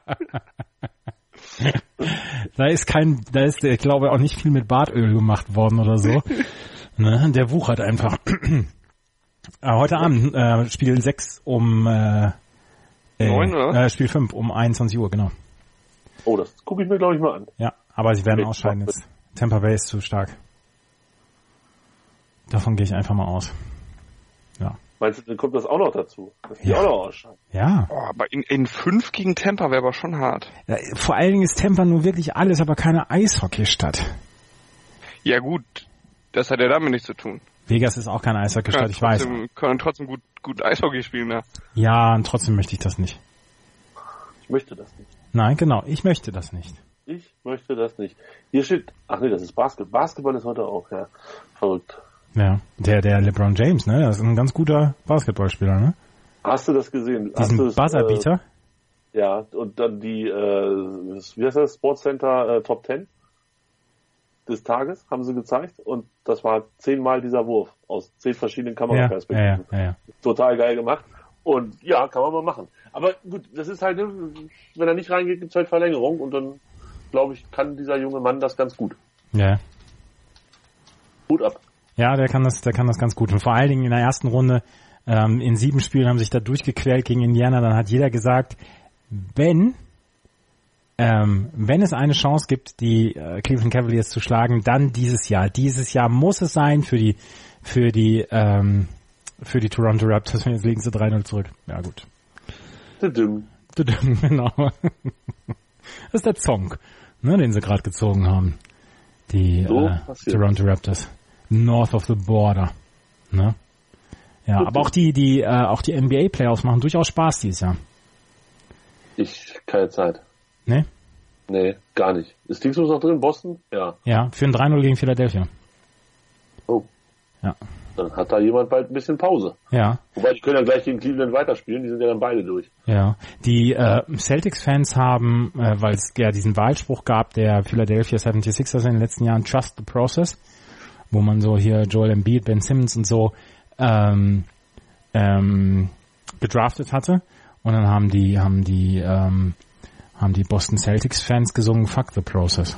Da ist kein, da ist, ich glaube, auch nicht viel mit Bartöl gemacht worden oder so. Ne, der wuchert einfach. Aber heute Abend, äh, Spiel sechs um, äh, äh, Neun, oder? Äh, Spiel fünf um einundzwanzig Uhr, genau. Oh, das gucke ich mir, glaube ich, mal an. Ja, aber sie werden Okay, ausscheiden macht jetzt. Tampa Bay ist zu stark. Davon gehe ich einfach mal aus. Ja. Meinst du, dann kommt das auch noch dazu? Dass die Ja. auch noch ausscheiden? Ja. Oh, aber in, in fünf gegen Tampa wäre aber schon hart. Ja, vor allen Dingen ist Tampa nur wirklich alles, aber keine Eishockeystadt. Ja gut, das hat ja damit nichts zu tun. Vegas ist auch keine Eishockeystadt, ich weiß. trotzdem, können trotzdem gut, gut Eishockey spielen, ja. Ja, und trotzdem möchte ich das nicht. Ich möchte das nicht. Nein, genau, ich möchte das nicht. Ich möchte das nicht. Hier steht, ach nee, das ist Basketball. Basketball ist heute auch, ja. Verrückt. Ja, der, der LeBron James, ne, das ist ein ganz guter Basketballspieler, ne? Hast du das gesehen? Hast Diesen du das, Buzzerbeater. Äh, ja, und dann die, äh, wie heißt das, Sportscenter äh, Top Ten des Tages haben sie gezeigt und das war zehnmal dieser Wurf aus zehn verschiedenen Ja, ja, Kameraperspektiven. ja, ja. Total geil gemacht. Und ja, kann man mal machen. Aber gut, das ist halt, ne, wenn er nicht reingeht, gibt es halt Verlängerung und dann, glaube ich, kann dieser junge Mann das ganz gut. Ja. Hut ab. Ja, der kann das, der kann das ganz gut. Und vor allen Dingen in der ersten Runde, ähm, in sieben Spielen haben sich da durchgequält gegen Indiana. Dann hat jeder gesagt, wenn, ähm, wenn es eine Chance gibt, die äh, Cleveland Cavaliers zu schlagen, dann dieses Jahr. Dieses Jahr muss es sein für die, für die, ähm, für die Toronto Raptors. Und jetzt legen sie drei null zurück. Ja, gut. Tudum. Genau. Das ist der Zonk, ne, den sie gerade gezogen haben. Die So äh, passiert. Toronto Raptors. North of the border. Ne? Ja, aber auch die, die, äh, auch die N B A Playoffs machen durchaus Spaß dieses Jahr. Ich, keine Zeit. Ne? Nee, gar nicht. Ist Dingsbus noch drin? Boston? Ja. Ja, für ein drei null gegen Philadelphia. Oh. Ja. Dann hat da jemand bald ein bisschen Pause. Ja, Wobei, die können ja gleich gegen Cleveland weiterspielen, die sind ja dann beide durch. ja. Die äh, Celtics-Fans haben, äh, weil es ja diesen Wahlspruch gab, der Philadelphia seventy-sixers in den letzten Jahren, Trust the Process, wo man so hier Joel Embiid, Ben Simmons und so ähm, ähm, gedraftet hatte. Und dann haben die, haben die, ähm, haben die Boston Celtics-Fans gesungen, Fuck the Process.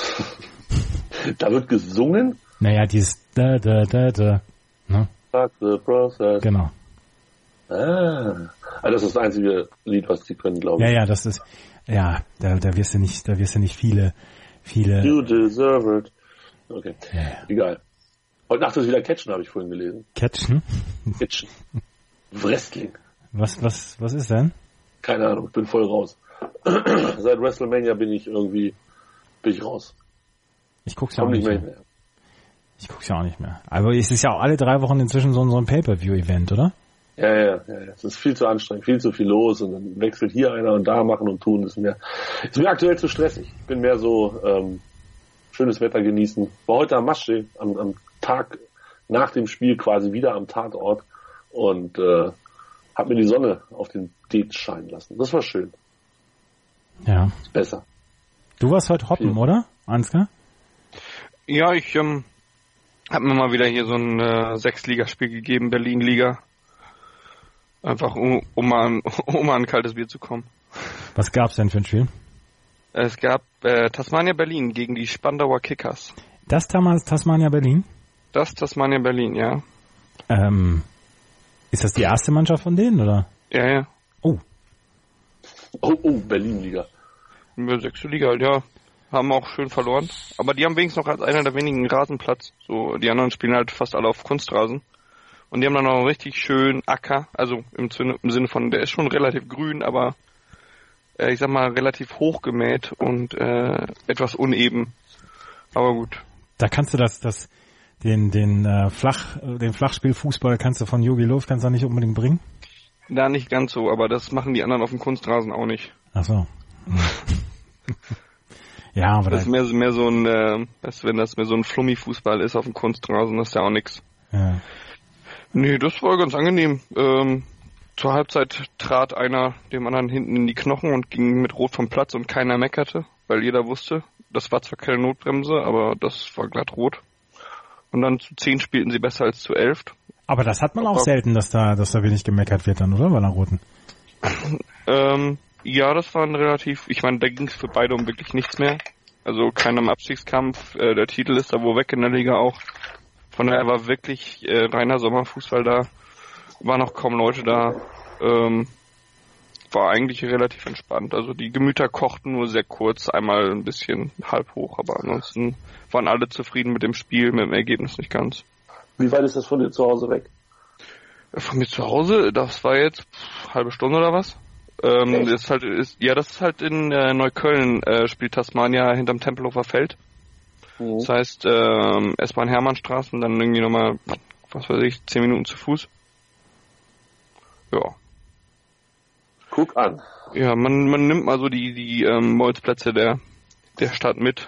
Da wird gesungen. Naja, dieses da, da, da, da. Ne? Fuck the process. Genau. Ah. Also das ist das einzige Lied, was die können, glaube Ja, ich. ja, das ist, ja, da, da wirst du nicht, da wirst du nicht viele, viele, You deserve it. Okay, ja, ja. egal. Heute Nacht ist wieder Catchen, habe ich vorhin gelesen. Catchen? Catchen. Wrestling. Was, was, was ist denn? Keine Ahnung, ich bin voll raus. Seit WrestleMania bin ich irgendwie, bin ich raus. Ich guck's ja auch Komm nicht nicht mehr. mehr. Ich guck's ja auch nicht mehr. Aber es ist ja auch alle drei Wochen inzwischen so, so ein Pay-Per-View-Event, oder? Ja, ja, ja, ja. Es ist viel zu anstrengend, viel zu viel los und dann wechselt hier einer und da machen und tun. Das ist mir, ist mir aktuell zu stressig. Ich bin mehr so, ähm, schönes Wetter genießen. War heute am Maschsee, am, am Tag nach dem Spiel quasi wieder am Tatort und äh, hab mir die Sonne auf den Date scheinen lassen. Das war schön. Ja. Ist besser. Du warst heute hoppen, Ja. oder, Ansgar? Ja, ich ähm, habe mir mal wieder hier so ein äh, Sechs-Ligaspiel gegeben, Berlin-Liga. Einfach um, um, mal an, um mal an ein kaltes Bier zu kommen. Was gab's denn für ein Spiel? Es gab äh, Tasmania Berlin gegen die Spandauer Kickers. Das damals Tasmania Berlin? Das Tasmania Berlin, ja. Ähm, ist das die erste Mannschaft von denen, oder? Ja, ja. Oh. Oh, oh, Berlin-Liga. In der sechste Liga halt, ja. Haben auch schön verloren. Aber die haben wenigstens noch als einer der wenigen Rasenplatz. So, die anderen spielen halt fast alle auf Kunstrasen. Und die haben dann noch einen richtig schönen Acker. Also im Sinne, im Sinne von, der ist schon relativ grün, aber äh, ich sag mal relativ hoch gemäht und äh, etwas uneben. Aber gut. Da kannst du das, das, den, den äh, Flach, den Flachspielfußball kannst du von Jogi Löw kannst du nicht unbedingt bringen? Da nicht ganz so, aber das machen die anderen auf dem Kunstrasen auch nicht. Ach so. Ja, aber das ist mehr, mehr so ein, äh, weißt du, wenn das mehr so ein Flummi-Fußball ist auf dem Kunstrasen, das ist ja auch nix. Ja. Nee, das war ganz angenehm. Ähm, zur Halbzeit trat einer dem anderen hinten in die Knochen und ging mit Rot vom Platz und keiner meckerte, weil jeder wusste, das war zwar keine Notbremse, aber das war glatt rot. Und dann zu zehn spielten sie besser als zu elf. Aber das hat man auch selten, dass da, dass da wenig gemeckert wird dann, oder? Bei einer Roten. ähm, ja, das war ein relativ, ich meine, da ging es für beide um wirklich nichts mehr. Also keiner im Abstiegskampf, äh, der Titel ist da wohl weg in der Liga auch. Von daher war wirklich äh, reiner Sommerfußball da, waren noch kaum Leute da, ähm, war eigentlich relativ entspannt. Also die Gemüter kochten nur sehr kurz, einmal ein bisschen halb hoch, aber ansonsten waren alle zufrieden mit dem Spiel, mit dem Ergebnis nicht ganz. Wie weit ist das von dir zu Hause weg? Von mir zu Hause, das war jetzt pff, halbe Stunde oder was? Ähm, das ist halt, ist, ja, das ist halt in äh, Neukölln, äh, spielt Tasmania hinterm Tempelhofer Feld. Mhm. Das heißt, ähm, S-Bahn-Hermannstraßen, dann irgendwie nochmal, was weiß ich, zehn Minuten zu Fuß. Ja. Guck an. Ja, man, man nimmt mal so die, die ähm, Bolzplätze der, der Stadt mit,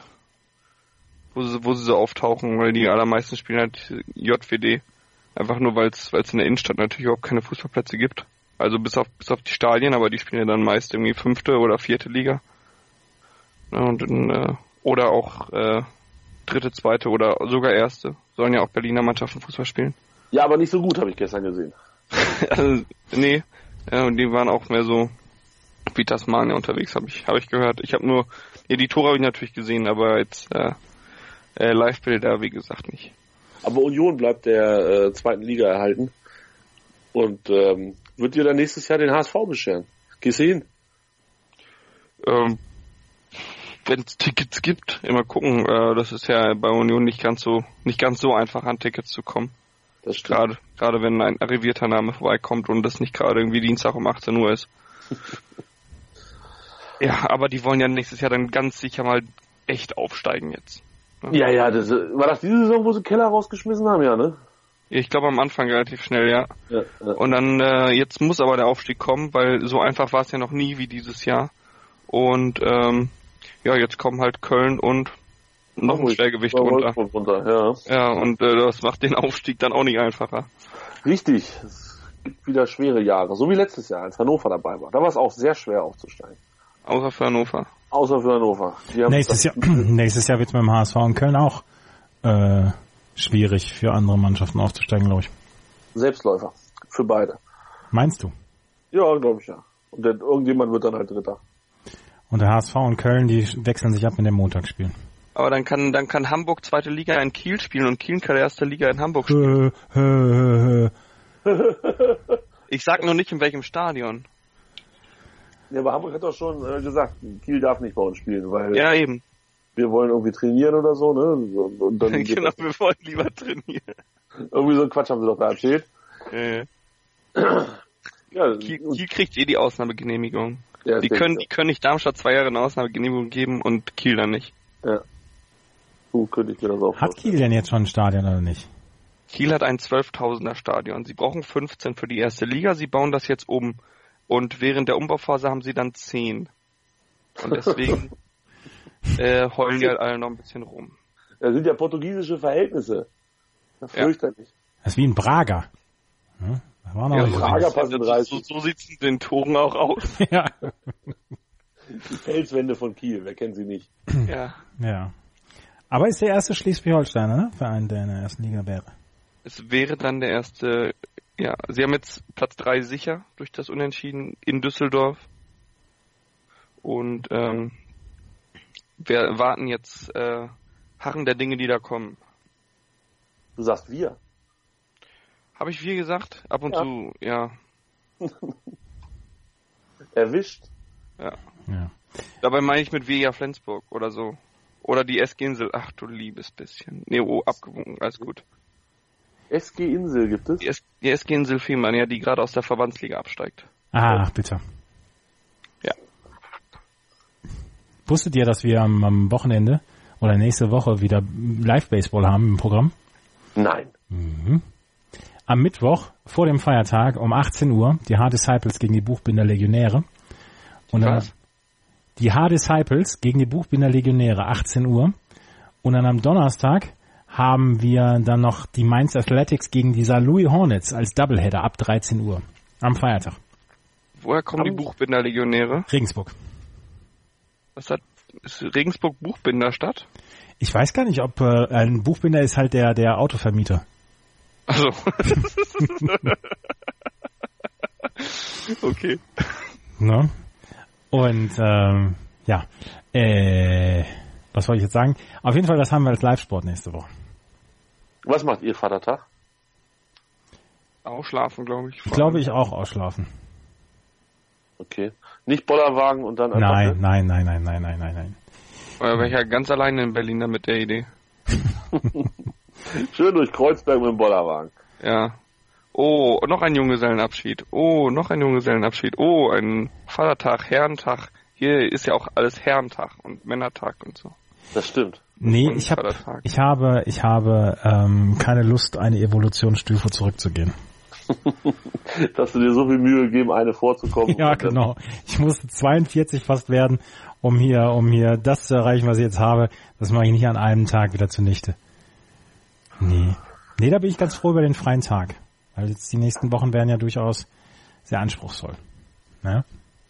wo sie, wo sie so auftauchen, weil die allermeisten spielen halt J W D. Einfach nur, weil es in der Innenstadt natürlich überhaupt keine Fußballplätze gibt. Also bis auf bis auf die Stadien, aber die spielen ja dann meist irgendwie fünfte oder vierte Liga. Ja, und dann, äh, oder auch äh, dritte, zweite oder sogar erste. Sollen ja auch Berliner Mannschaften Fußball spielen. Ja, aber nicht so gut, habe ich gestern gesehen. Also, nee, ja, und die waren auch mehr so wie Tasmania unterwegs, habe ich habe ich gehört. Ich habe nur, ja, die Tore habe ich natürlich gesehen, aber jetzt äh, äh, Live-Bilder, wie gesagt, nicht. Aber Union bleibt der äh, zweiten Liga erhalten und ähm, wird dir dann nächstes Jahr den H S V bescheren. Gehst du hin? Ähm, wenn es Tickets gibt, immer gucken. Äh, das ist ja bei Union nicht ganz so nicht ganz so einfach, an Tickets zu kommen. Das stimmt. Gerade gerade wenn ein arrivierter Name vorbeikommt und das nicht gerade irgendwie Dienstag um achtzehn Uhr ist. Ja, aber die wollen ja nächstes Jahr dann ganz sicher mal echt aufsteigen jetzt. Ne? Ja, ja, das, war das diese Saison, wo sie Keller rausgeschmissen haben, ja, ne? Ich glaube am Anfang relativ schnell, ja. ja, ja. Und dann, äh, jetzt muss aber der Aufstieg kommen, weil so einfach war es ja noch nie wie dieses Jahr. Und ähm, ja, jetzt kommen halt Köln und noch ein Schwergewicht runter. runter ja. ja, und äh, das macht den Aufstieg dann auch nicht einfacher. Richtig, es gibt wieder schwere Jahre, so wie letztes Jahr, als Hannover dabei war. Da war es auch sehr schwer aufzusteigen. Außer für Hannover. Außer für Hannover. Nächstes Jahr, nächstes Jahr wird es mit dem H S V in Köln auch äh, schwierig für andere Mannschaften aufzusteigen, glaube ich. Selbstläufer. Für beide. Meinst du? Ja, glaube ich ja. Und der, irgendjemand wird dann halt Dritter. Und der H S V und Köln, die wechseln sich ab in den Montagsspielen. Aber dann kann dann kann Hamburg zweite Liga in Kiel spielen und Kiel kann erste Liga in Hamburg spielen. Hö, hö, hö. Ich sag nur nicht in welchem Stadion. Ja, aber Hamburg hat doch schon äh, gesagt, Kiel darf nicht bei uns spielen, weil ja, eben. Wir wollen irgendwie trainieren oder so, ne? Und, und dann genau, wir wollen lieber trainieren. Irgendwie so ein Quatsch haben sie doch da erzählt. Ja, ja. Kiel, Kiel kriegt eh die Ausnahmegenehmigung. Ja, die können, die können nicht Darmstadt zwei Jahre eine Ausnahmegenehmigung geben und Kiel dann nicht. Ja. So könnte ich mir das auch Hat Kiel denn jetzt schon ein Stadion oder nicht? Kiel hat ein zwölftausender Stadion. Sie brauchen fünfzehn für die erste Liga. Sie bauen das jetzt um. Und während der Umbauphase haben sie dann zehn. Und deswegen äh, heulen die halt alle noch ein bisschen rum. Das sind ja portugiesische Verhältnisse. Das ja. fürchterlich. Das ist wie in Braga. Hm? Das war noch ja, nicht Braga so. passen rein. So, so sieht es in den Toren auch aus. Ja. Die Felswände von Kiel, wer kennt sie nicht? Ja. Ja. Aber ist der erste Schleswig-Holsteiner, ne? Verein, der in der ersten Liga wäre. Es wäre dann der erste Ja, sie haben jetzt Platz drei sicher durch das Unentschieden in Düsseldorf. Und ähm, wir warten jetzt äh, harren der Dinge, die da kommen. Du sagst wir. Habe ich wir gesagt? Ab und ja. zu, ja. Erwischt. Ja. ja. Dabei meine ich mit wir ja Flensburg oder so. Oder die S G Insel. Ach du liebes bisschen. Nee, oh, abgewunken, alles gut. S G Insel gibt es? Die, S- die S G Insel Fehmarn, ja, die gerade aus der Verbandsliga absteigt. Ach, bitte. Ja. Wusstet ihr, dass wir am, am Wochenende oder nächste Woche wieder Live-Baseball haben im Programm? Nein. Mhm. Am Mittwoch vor dem Feiertag um achtzehn Uhr die H-Disciples gegen die Buchbinder Legionäre. Und dann Was? die H-Disciples gegen die Buchbinder Legionäre, achtzehn Uhr. Und dann am Donnerstag haben wir dann noch die Mainz Athletics gegen die Sankt Louis Hornets als Doubleheader ab dreizehn Uhr am Feiertag. Woher kommen die Buchbinder Legionäre? Regensburg. Was hat ist Regensburg Buchbinderstadt? Ich weiß gar nicht, ob äh, ein Buchbinder ist halt der der Autovermieter. Also. Okay. Ne? Und ähm, ja, äh, was wollte ich jetzt sagen? Auf jeden Fall, das haben wir als Live-Sport nächste Woche. Was macht ihr Vatertag? Ausschlafen, glaube ich. Ich glaube, ich auch ausschlafen. Okay. Nicht Bollerwagen und dann einfach... Nein, nein, nein, nein, nein, nein, nein, nein. Oder wäre ich ja ganz alleine in Berlin dann mit der Idee. Schön durch Kreuzberg mit dem Bollerwagen. Ja. Oh, noch ein Junggesellenabschied. Oh, noch ein Junggesellenabschied. Oh, ein Vatertag, Herrentag. Hier ist ja auch alles Herrentag und Männertag und so. Das stimmt. Nee, Und ich habe, Vatertag. ich habe, ich habe ähm, keine Lust, eine Evolutionsstufe zurückzugehen. Dass du dir so viel Mühe gegeben, eine vorzukommen. Ja, genau. Ich musste zweiundvierzig fast werden, um hier, um hier das zu erreichen, was ich jetzt habe. Das mache ich nicht an einem Tag wieder zunichte. Nee. Nee, da bin ich ganz froh über den freien Tag. Weil jetzt die nächsten Wochen werden ja durchaus sehr anspruchsvoll. Ne?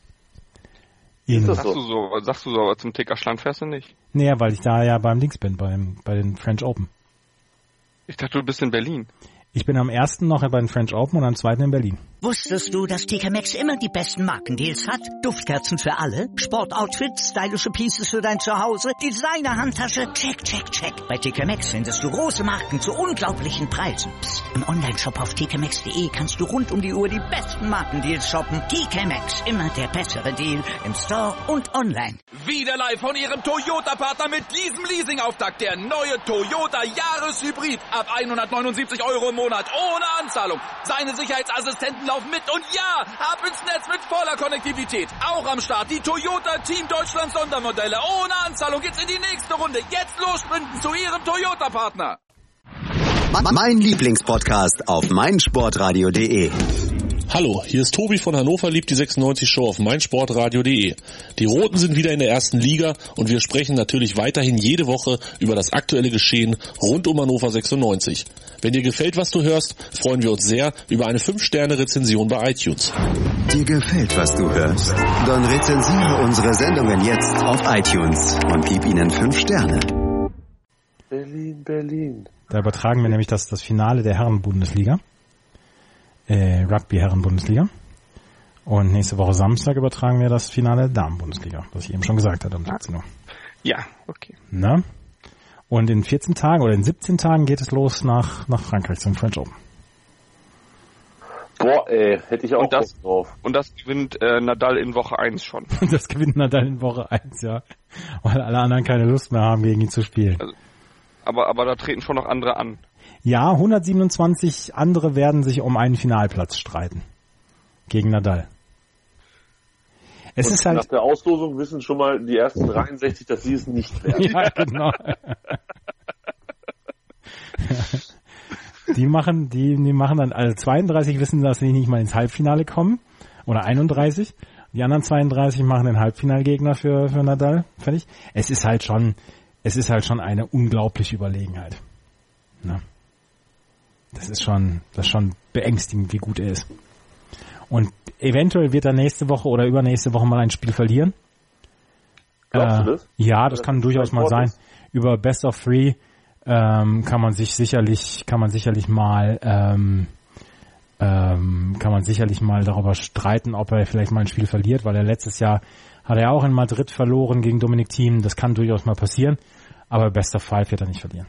In, das Sagst du so, sagst du so, aber zum Tickerschland fährst du nicht. nee, weil ich da ja beim Dings bin, beim, bei den French Open. Ich dachte, du bist in Berlin. Ich bin am ersten noch bei den French Open und am zweiten in Berlin. Wusstest du, dass T K Maxx immer die besten Markendeals hat? Duftkerzen für alle, Sportoutfits, stylische Pieces für dein Zuhause, Designer-Handtasche, check, check, check. Bei T K Maxx findest du große Marken zu unglaublichen Preisen. Psst. Im Onlineshop auf t k maxx punkt d e kannst du rund um die Uhr die besten Markendeals shoppen. T K Maxx, immer der bessere Deal im Store und online. Wieder live von Ihrem Toyota-Partner mit diesem Leasing-Auftakt. Der neue Toyota Jahreshybrid. Ab hundertneunundsiebzig Euro im Monat. Ohne Anzahlung. Seine Sicherheitsassistenten laufen mit. Und ja, ab ins Netz mit voller Konnektivität. Auch am Start die Toyota Team Deutschland Sondermodelle. Ohne Anzahlung geht's in die nächste Runde. Jetzt los sprinten zu Ihrem Toyota-Partner. Mein Lieblingspodcast auf meinsportradio punkt de. Hallo, hier ist Tobi von Hannover liebt die sechsundneunzig Show auf meinsportradio punkt de. Die Roten sind wieder in der ersten Liga und wir sprechen natürlich weiterhin jede Woche über das aktuelle Geschehen rund um Hannover sechsundneunzig. Wenn dir gefällt, was du hörst, freuen wir uns sehr über eine fünf Sterne Rezension bei iTunes. Dir gefällt, was du hörst? Dann rezensiere unsere Sendungen jetzt auf iTunes und gib ihnen fünf Sterne. Berlin, Berlin. Da übertragen wir nämlich das, das Finale der Herren-Bundesliga. Äh, Rugby-Herren-Bundesliga. Und nächste Woche Samstag übertragen wir das Finale der Damen-Bundesliga, was ich eben schon gesagt hatte um siebzehn Uhr. Ja, okay. Na? Und in vierzehn Tagen oder in siebzehn Tagen geht es los nach, nach Frankreich zum French Open. Boah, ey, hätte ich auch Und das- Bock drauf. Und das gewinnt äh, Nadal in Woche eins schon. Und das gewinnt Nadal in Woche eins, ja. Weil alle anderen keine Lust mehr haben, gegen ihn zu spielen. Aber, aber da treten schon noch andere an. Ja, hundertsiebenundzwanzig andere werden sich um einen Finalplatz streiten. Gegen Nadal. Es Und ist halt... nach der Auslosung wissen schon mal die ersten dreiundsechzig, dass sie es nicht werden. Ja, genau. Die machen, die, die machen dann, also zweiunddreißig wissen, dass sie nicht mal ins Halbfinale kommen. Oder einunddreißig. Die anderen zweiunddreißig machen den Halbfinalgegner für, für Nadal. Fertig. Es ist halt schon, es ist halt schon eine unglaubliche Überlegenheit. Ne? Das ist schon, das ist schon beängstigend, wie gut er ist. Und eventuell wird er nächste Woche oder übernächste Woche mal ein Spiel verlieren. Glaubst du das? Ja, das kann durchaus mal sein. Über Best of Three ähm, kann man sich sicherlich, kann man sicherlich mal ähm, ähm, kann man sicherlich mal darüber streiten, ob er vielleicht mal ein Spiel verliert, weil er letztes Jahr hat er auch in Madrid verloren gegen Dominic Thiem. Das kann durchaus mal passieren, aber bester Fall wird er nicht verlieren.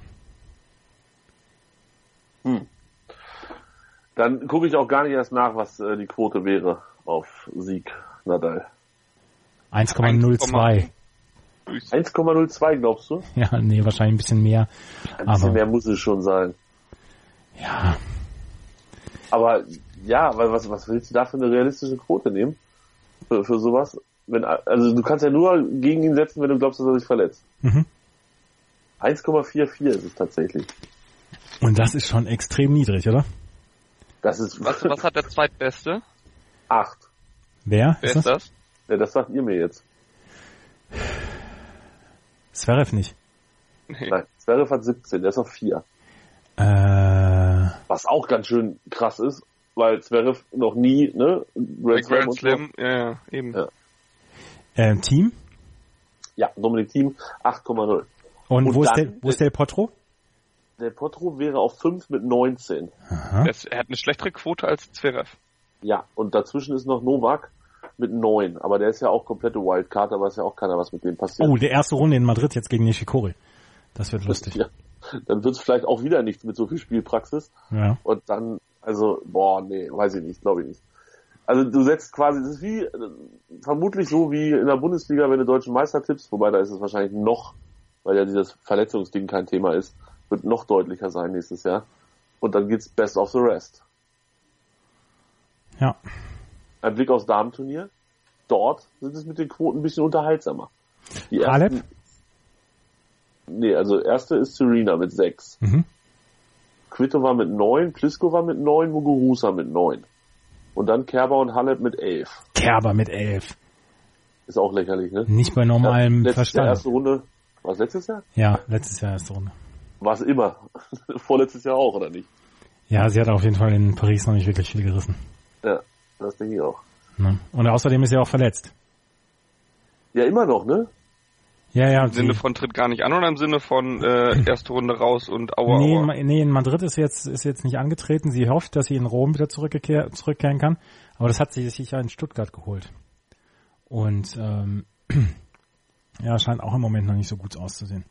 Hm. Dann gucke ich auch gar nicht erst nach, was äh, die Quote wäre auf Sieg Nadal. eins Komma null zwei. eins Komma null zwei, glaubst du? Ja, nee, wahrscheinlich ein bisschen mehr. Ein bisschen aber, mehr muss es schon sein. Ja. Aber ja, weil was, was willst du da für eine realistische Quote nehmen? Für, für sowas? Wenn, also du kannst ja nur gegen ihn setzen, wenn du glaubst, dass er sich verletzt. Mhm. eins Komma vierundvierzig ist es tatsächlich. Und das ist schon extrem niedrig, oder? Das ist Was, was hat der Zweitbeste? acht. Wer? Wer ist ist das? das? Ja, das sagt ihr mir jetzt. Zverev nicht. Nee. Nein, Zverev hat siebzehn, der ist auf vier. Äh, Was auch ganz schön krass ist, weil Zverev noch nie, ne? Bei Grand Slam, Grand und Slam, ja, ja, eben. Ja. äh, Team? Ja, Dominic Thiem acht Komma null. Und, Und wo, ist dann- der, wo ist Del Potro? Der Potro wäre auf fünf mit neunzehn. Aha. Das, er hat eine schlechtere Quote als Zverev. Ja, und dazwischen ist noch Novak mit neun. Aber der ist ja auch komplette Wildcard, da weiß ja auch keiner, was mit dem passiert. Oh, der erste Runde in Madrid jetzt gegen Nishikori. Das wird lustig. Ja. Dann wird es vielleicht auch wieder nichts mit so viel Spielpraxis. Ja. Und dann, also, boah, nee, weiß ich nicht, glaube ich nicht. Also du setzt quasi, das ist wie, äh, vermutlich so wie in der Bundesliga, wenn du deutschen Meister tippst, wobei da ist es wahrscheinlich noch, weil ja dieses Verletzungsding kein Thema ist, wird noch deutlicher sein nächstes Jahr. Und dann geht's best of the rest. Ja. Ein Blick aufs Damenturnier. Dort sind es mit den Quoten ein bisschen unterhaltsamer. Die Halep? ersten, nee, also erste ist Serena mit sechs. Mhm. Kvitova mit neun, Pliskova mit neun, Muguruza mit neun. Und dann Kerber und Halep mit elf. Kerber mit elf. Ist auch lächerlich, ne? Nicht bei normalem ja, letztes Jahr Verstand. erste Runde. War es letztes Jahr? Ja, letztes Jahr erste Runde. War es immer. Vorletztes Jahr auch, oder nicht? Ja, sie hat auf jeden Fall in Paris noch nicht wirklich viel gerissen. Ja, das denke ich auch. Ne? Und außerdem ist sie auch verletzt. Ja, immer noch, ne? Ja, ja. Im Sinne von tritt gar nicht an oder im Sinne von äh, erste Runde raus und aua, Nee, aua? in, nee, in Madrid ist jetzt, ist jetzt nicht angetreten. Sie hofft, dass sie in Rom wieder zurückkehr, zurückkehren kann. Aber das hat sie sich ja in Stuttgart geholt. Und ähm, ja, scheint auch im Moment noch nicht so gut auszusehen.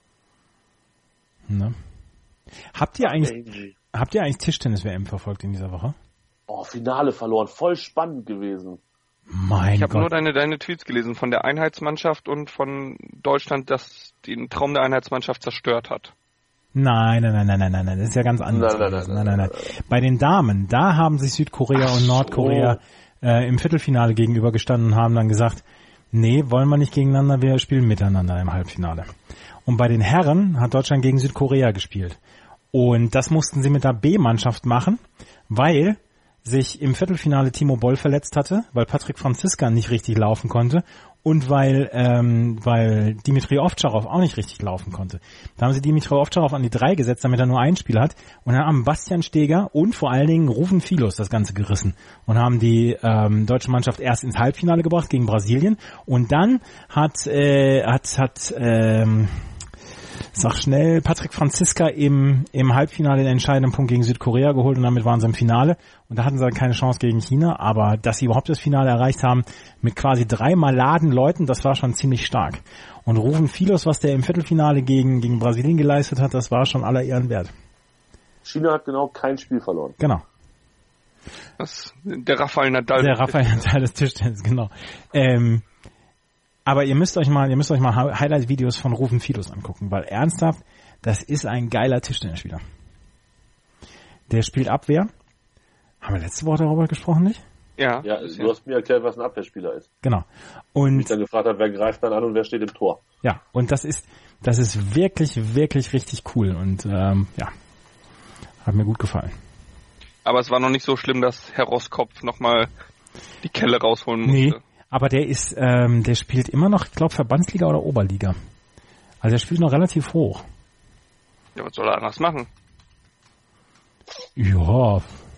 Ne? Habt ihr eigentlich, Angie. habt ihr eigentlich Tischtennis-W M verfolgt in dieser Woche? Oh, Finale verloren. Voll spannend gewesen. Mein Ich habe Gott. nur deine, deine Tweets gelesen von der Einheitsmannschaft und von Deutschland, das den Traum der Einheitsmannschaft zerstört hat. Nein, nein, nein, nein, nein, nein, nein, das ist ja ganz anders. Nein, nein, gewesen. nein, nein, nein, nein. Bei den Damen, da haben sich Südkorea Ach und Nordkorea so. äh, im Viertelfinale gegenübergestanden und haben dann gesagt, nee, wollen wir nicht gegeneinander, wir spielen miteinander im Halbfinale. Und bei den Herren hat Deutschland gegen Südkorea gespielt. Und das mussten sie mit der B-Mannschaft machen, weil sich im Viertelfinale Timo Boll verletzt hatte, weil Patrick Franziska nicht richtig laufen konnte und weil ähm, weil Dimitri Ovtcharov auch nicht richtig laufen konnte. Da haben sie Dimitri Ovtcharov an die drei gesetzt, damit er nur ein Spiel hat, und dann haben Bastian Steger und vor allen Dingen Rufen Filos das Ganze gerissen und haben die ähm, deutsche Mannschaft erst ins Halbfinale gebracht gegen Brasilien, und dann hat äh, hat hat ähm, Sag schnell, Patrick Franziska im, im Halbfinale den entscheidenden Punkt gegen Südkorea geholt, und damit waren sie im Finale. Und da hatten sie dann keine Chance gegen China, aber dass sie überhaupt das Finale erreicht haben mit quasi drei Maladen Leuten, das war schon ziemlich stark. Und Rufen Filos, was der im Viertelfinale gegen, gegen Brasilien geleistet hat, das war schon aller Ehren wert. China hat genau kein Spiel verloren. Genau. Das, der Rafael Nadal. Der Rafael Nadal des Tischtennis, genau. Ähm, aber ihr müsst euch mal, ihr müsst euch mal Highlight-Videos von Rufen Filos angucken, weil ernsthaft, das ist ein geiler Tischtennisspieler. Der spielt Abwehr. Haben wir letzte Woche darüber gesprochen, nicht? Ja. Ja, du hast mir erklärt, was ein Abwehrspieler ist. Genau. Und Und ich dann gefragt habe, wer greift dann an und wer steht im Tor. ja, und das ist, das ist wirklich, wirklich richtig cool und ähm, ja, hat mir gut gefallen. Aber es war noch nicht so schlimm, dass Herr Roskopf nochmal die Kelle rausholen musste. Nee, aber der ist, ähm, der spielt immer noch, ich glaube, Verbandsliga oder Oberliga. Also er spielt noch relativ hoch. Ja, was soll er anders machen? Ja.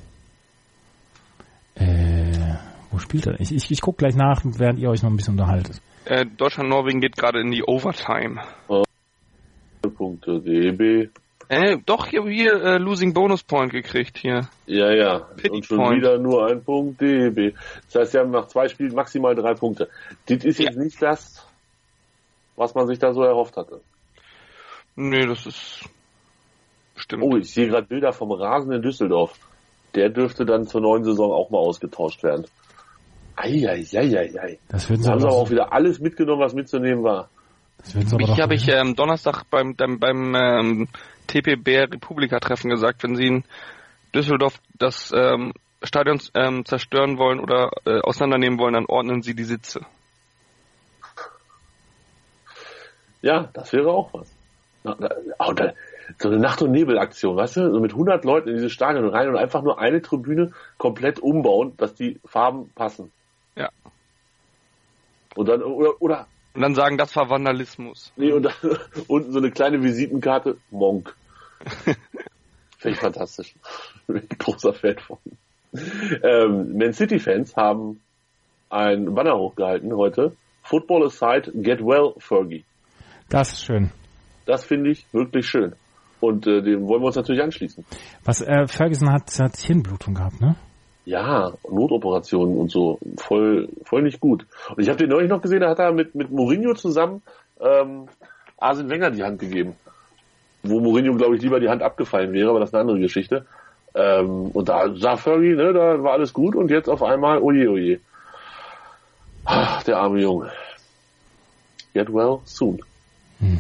Äh, wo spielt er? Ich, ich, ich gucke gleich nach, während ihr euch noch ein bisschen unterhaltet. Äh, Deutschland-Norwegen geht gerade in die Overtime. Punkte D B. Äh, doch, hier, hier äh, Losing Bonus Point gekriegt hier. Ja, ja. Pity und schon Point. wieder nur ein Punkt D B. Das heißt, sie haben nach zwei Spielen maximal drei Punkte. Das ist Ja. jetzt nicht das, was man sich da so erhofft hatte. Nee, das ist stimmt. Oh, ich sehe gerade Bilder vom Rasen in Düsseldorf. Der dürfte dann zur neuen Saison auch mal ausgetauscht werden. Eieieiei. Das würden Da sie haben sie aber aber auch auch wieder alles mitgenommen, was mitzunehmen war. Das würden sie aber Mich doch habe ich ähm, Donnerstag beim beim, beim ähm, T P B Republika-Treffen gesagt, wenn sie in Düsseldorf das ähm, Stadion ähm, zerstören wollen oder äh, auseinandernehmen wollen, dann ordnen sie die Sitze. Ja, das wäre auch was. Na, da, oh, da, so eine Nacht- und Nebel-Aktion, weißt du? So mit hundert Leuten in dieses Stadion rein und einfach nur eine Tribüne komplett umbauen, dass die Farben passen. Ja. Und dann, oder, oder Und dann sagen, das war Vandalismus. nee, und dann unten so eine kleine Visitenkarte, Monk. Finde ich fantastisch. Bin ich großer Fan von. Ähm, Man City-Fans haben ein Banner hochgehalten heute. Football aside, get well, Fergie. Das ist schön. Das finde ich wirklich schön. Und äh, dem wollen wir uns natürlich anschließen. Was, äh, Ferguson hat, hat Hirnblutung gehabt, ne? Ja, Notoperationen und so. Voll, voll nicht gut. Und ich habe den neulich noch gesehen, da hat er mit, mit Mourinho zusammen ähm, Arsene Wenger die Hand gegeben. Wo Mourinho, glaube ich, lieber die Hand abgefallen wäre, aber das ist eine andere Geschichte. Ähm, und da sah Fergie, ne, da war alles gut und jetzt auf einmal, oje, oje. Ach, der arme Junge. Get well soon. Hm.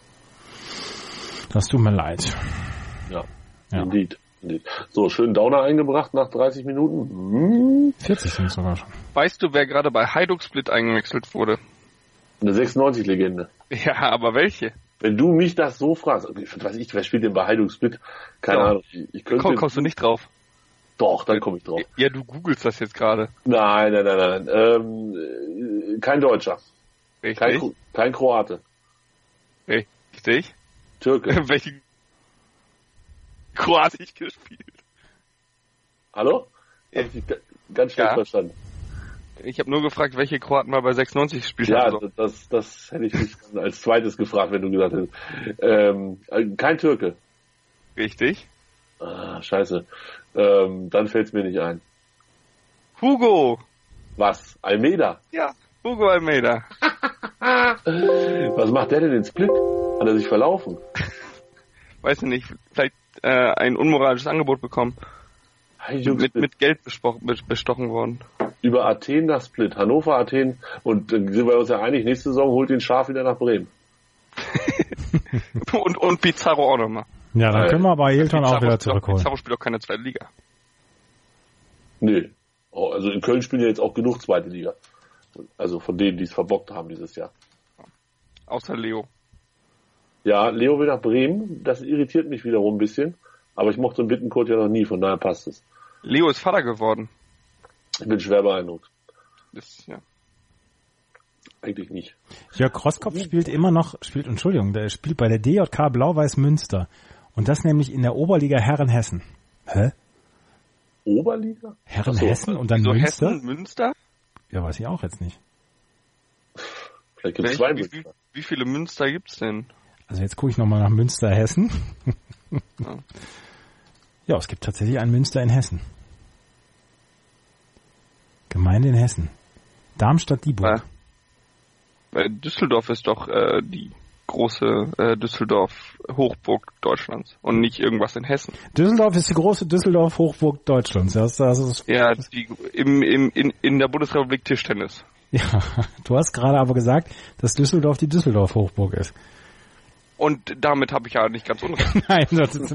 Das tut mir leid. Ja, Ja. indeed. indeed. So, schön Downer eingebracht nach dreißig Minuten. Hm. vierzig sind es sogar schon. Weißt du, wer gerade bei Hajduk Split eingewechselt wurde? Eine sechsundneunzig-Legende. Ja, aber welche? Wenn du mich das so fragst, weiß ich, wer spielt denn bei Hajduk Split? Keine Ja. Ahnung. Ich, ich könnte, Komm, kommst du nicht drauf? Doch, dann komme ich drauf. Ja, du googelst das jetzt gerade. Nein, nein, nein, nein. Ähm, äh, kein Deutscher. Kein, Richtig? Kro- kein Kroate. Richtig? Türke. Welche Kroatisch gespielt? Hallo? Ja. Hab ich ga- ganz schlecht Ja. verstanden. Ich habe nur gefragt, welche Kroaten mal bei sechsundneunzig gespielt Ja, haben. das, das hätte ich nicht als zweites gefragt, wenn du gesagt hättest. Ähm, äh, kein Türke. Richtig? Ah, scheiße. Ähm, dann fällt's mir nicht ein. Hugo! Was? Almeida? Ja, Hugo Almeida. Was macht der denn in Split? Hat er sich verlaufen? Weiß ich nicht, vielleicht äh, ein unmoralisches Angebot bekommen. Hajduk Mit, Split. mit Geld besprochen, be- bestochen worden. Über Athen nach Split. Hannover, Athen. Und dann sind wir uns ja einig, nächste Saison holt den Schaf wieder nach Bremen. und, und Pizarro auch nochmal. Ja, dann Äh, können wir aber Hilton auch Pizarro wieder spielt auch- zurückholen. Pizarro spielt auch keine zweite Liga. Nee. Oh, also in Köln spielen ja jetzt auch genug zweite Liga. Also von denen, die es verbockt haben dieses Jahr. Außer Leo. Ja, Leo will nach Bremen. Das irritiert mich wiederum ein bisschen. Aber ich mochte Bittencourt ja noch nie, von daher passt es. Leo ist Vater geworden. Ich bin schwer beeindruckt. Das, ja. Eigentlich nicht. Jörg Roskopf spielt immer noch, spielt, Entschuldigung, der spielt bei der D J K Blau-Weiß Münster. Und das nämlich in der Oberliga Herren Hessen. Hä? Oberliga? Herren Ach so. Hessen und dann So Münster? Hessen, Münster? Ja, weiß ich auch jetzt nicht. Vielleicht gibt es Welche, zwei wie, wie, Münster. wie viele Münster gibt's denn? Also jetzt gucke ich nochmal nach Münster Hessen. Ja. Ja, es gibt tatsächlich ein Münster in Hessen. Gemeinde in Hessen. Darmstadt-Dieburg. Weil, weil Düsseldorf ist doch äh, die große äh, Düsseldorf-Hochburg Deutschlands und nicht irgendwas in Hessen. Düsseldorf ist die große Düsseldorf-Hochburg Deutschlands. Das, das ist, Ja, die, im, im, in, in der Bundesrepublik Tischtennis. ja, du hast gerade aber gesagt, dass Düsseldorf die Düsseldorf-Hochburg ist. Und damit habe ich ja nicht ganz unrecht. Nein, das ist,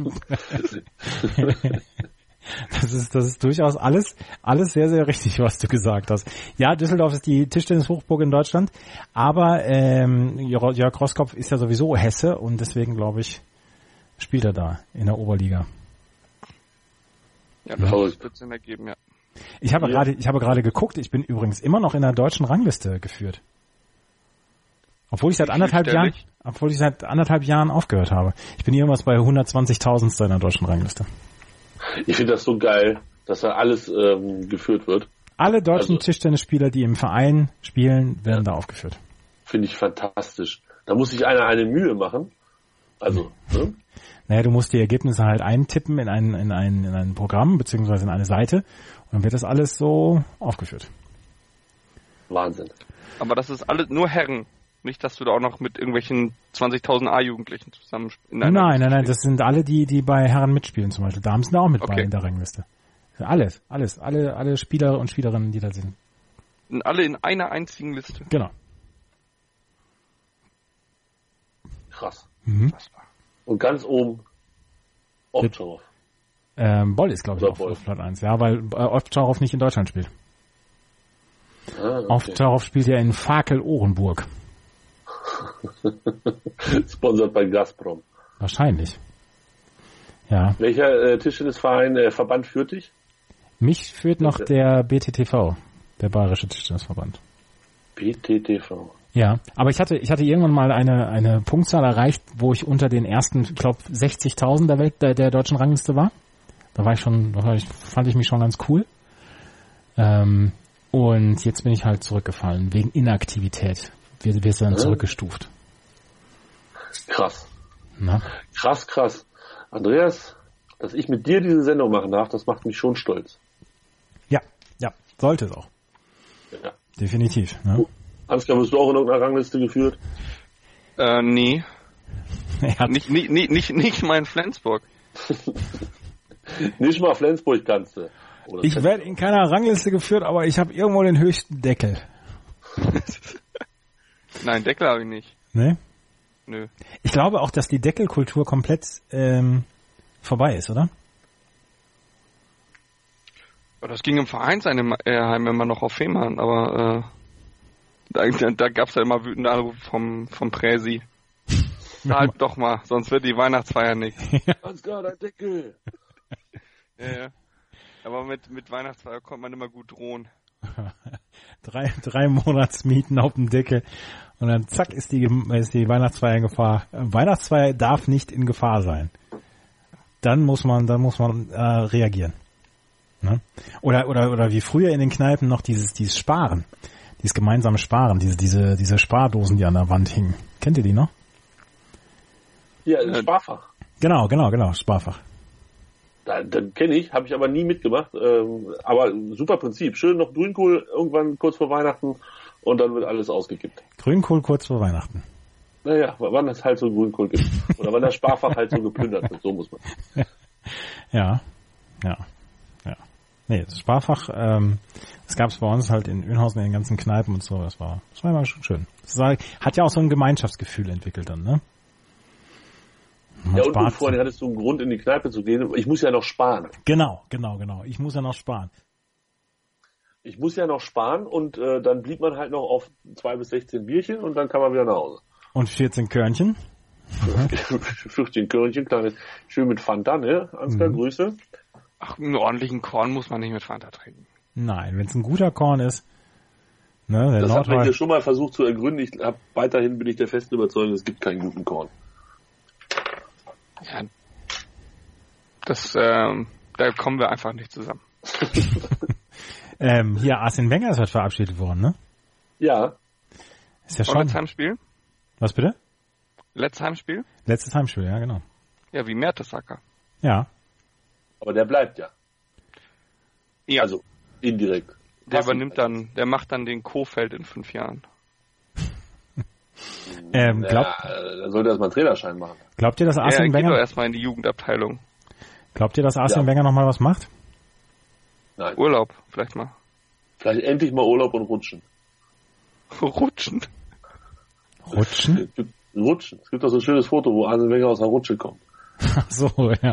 das ist, das ist durchaus alles, alles sehr, sehr richtig, was du gesagt hast. Ja, Düsseldorf ist die Tischtennis-Hochburg in Deutschland, aber ähm, Jörg Roskopf ist ja sowieso Hesse und deswegen, glaube ich, spielt er da in der Oberliga. Ja, das Ja. wird Sinn ergeben, ja. Ich habe Ja. gerade, ich habe gerade geguckt, ich bin übrigens immer noch in der deutschen Rangliste geführt. Obwohl ich seit anderthalb Jahren, Vielstellig? obwohl ich seit anderthalb Jahren aufgehört habe. Ich bin irgendwas bei hundertzwanzigtausend in der deutschen Rangliste. Ich finde das so geil, dass da alles ähm, geführt wird. Alle deutschen Also- Tischtennisspieler, die im Verein spielen, werden da aufgeführt. Finde ich fantastisch. Da muss sich einer eine Mühe machen Also, ne? Naja, du musst die Ergebnisse halt eintippen in ein, in ein, in ein Programm, beziehungsweise in eine Seite. Und dann wird das alles so aufgeführt. Wahnsinn. Aber das ist alles nur Herren. Nicht, dass du da auch noch mit irgendwelchen zwanzigtausend A-Jugendlichen zusammen in einer Nein, nein, nein, Liste das sind alle, die, die bei Herren mitspielen zum Beispiel. Damen sind da auch mit bei Okay. in der Rangliste. Alles, alles, alle, alle Spieler und Spielerinnen, die da sind. stehen. Alle in einer einzigen Liste. Genau. Krass. Mhm. Und ganz oben Ovtcharov. Ähm, Boll ist, glaube ich, Oder auf, Boll. auf Platz eins, ja, weil äh, Ovtcharov nicht in Deutschland spielt. Ah, okay. Ovtcharov spielt ja in Fakel-Ohrenburg. Sponsert bei Gazprom. Wahrscheinlich. Ja. Welcher äh, Tischtennisverein, äh, Verband führt dich? Mich führt noch der B T T V, der Bayerische Tischtennisverband. B T T V. Ja, aber ich hatte, ich hatte irgendwann mal eine, eine Punktzahl erreicht, wo ich unter den ersten, ich glaube, sechzigtausend der Welt, der, der deutschen Rangliste war. Da war ich schon, da war ich, fand ich mich schon ganz cool. Ähm, und jetzt bin ich halt zurückgefallen, wegen Inaktivität. Wir, wir sind dann Ja. zurückgestuft. Krass. Na? Krass, krass. Andreas, dass ich mit dir diese Sendung machen darf, das macht mich schon stolz. Ja, ja, sollte es auch. Ja. Definitiv. Ne? Ansgar, wirst du auch in irgendeiner Rangliste geführt? Äh, nee. Er hat, Nicht, nicht, nicht, nicht, nicht mal in Flensburg. Nicht mal Flensburg kannst du. Oder ich werde in keiner Rangliste geführt, aber ich habe irgendwo den höchsten Deckel. Nein, Deckel habe ich nicht. Ne? Nö. Ich glaube auch, dass die Deckelkultur komplett ähm, vorbei ist, oder? Aber das ging im Vereinsheim immer noch auf Fehmarn, aber äh, da, da gab es ja immer wütende Anrufe vom, vom Präsi. Halt doch mal, sonst wird die Weihnachtsfeier nichts. Ansgar, dein Deckel. Ja, ja. Aber mit, mit Weihnachtsfeier kommt man immer gut drohen. drei, drei Monatsmieten auf dem Deckel und dann zack ist die, ist die Weihnachtsfeier in Gefahr. Weihnachtsfeier darf nicht in Gefahr sein. Dann muss man, dann muss man äh, reagieren. Ne? Oder, oder, oder wie früher in den Kneipen noch dieses, dieses Sparen. Dieses gemeinsame Sparen, diese, diese, diese Spardosen, die an der Wand hingen. Kennt ihr die noch? Ja, ein Sparfach. Genau, genau, genau, Sparfach. Da, da kenne ich, habe ich aber nie mitgemacht. Ähm, aber super Prinzip. Schön noch Grünkohl irgendwann kurz vor Weihnachten und dann wird alles ausgekippt. Grünkohl kurz vor Weihnachten. Naja, wann es halt so Grünkohl gibt. Oder wann das Sparfach halt so geplündert wird. So muss man. Ja, ja, ja. Nee, das Sparfach, ähm, das gab es bei uns halt in Önhausen in den ganzen Kneipen und so. Das war, das war immer schon schön. Das war, hat ja auch so ein Gemeinschaftsgefühl entwickelt dann, ne? Man Ja, und, und spart- vorhin hattest du einen Grund, in die Kneipe zu gehen. Ich muss ja noch sparen. Genau, genau, genau. Ich muss ja noch sparen. Ich muss ja noch sparen und äh, dann blieb man halt noch auf zwei bis sechzehn Bierchen und dann kann man wieder nach Hause. Und vierzehn Körnchen. vierzehn Körnchen, kleines, schön mit Fanta, ne? Ansgar, Mhm. Grüße. Ach, einen ordentlichen Korn muss man nicht mit Fanta trinken. Nein, wenn es ein guter Korn ist. Ne, der Das hat man Nordwald. hier schon mal versucht zu ergründen. Ich hab, weiterhin bin ich der festen Überzeugung, es gibt keinen guten Korn. Ja, das, ähm, da kommen wir einfach nicht zusammen. Ähm, hier, Arsene Wenger ist halt verabschiedet worden, ne? Ja, Ist ja Und schon. letztes Heimspiel? Was bitte? Letztes Heimspiel? Letztes Heimspiel, ja, genau. Ja, wie Mertesacker. Ja. aber der bleibt ja. Ja, Also indirekt. der Passiv. übernimmt dann, der macht dann den Kofeld in fünf Jahren. Ähm, glaubt, Ja, äh, dann sollte er erstmal einen Trainerschein machen. glaubt ihr, dass Ja, Arsene geht doch Wenger, erstmal in die Jugendabteilung. glaubt ihr, dass Arsene Ja. Wenger nochmal was macht? Nein. Urlaub, vielleicht mal. Vielleicht endlich mal Urlaub und rutschen. Rutschen. Rutschen? Es gibt- Rutschen. Es gibt doch so ein schönes Foto, wo Arsene Wenger aus der Rutsche kommt. Ach so, ja.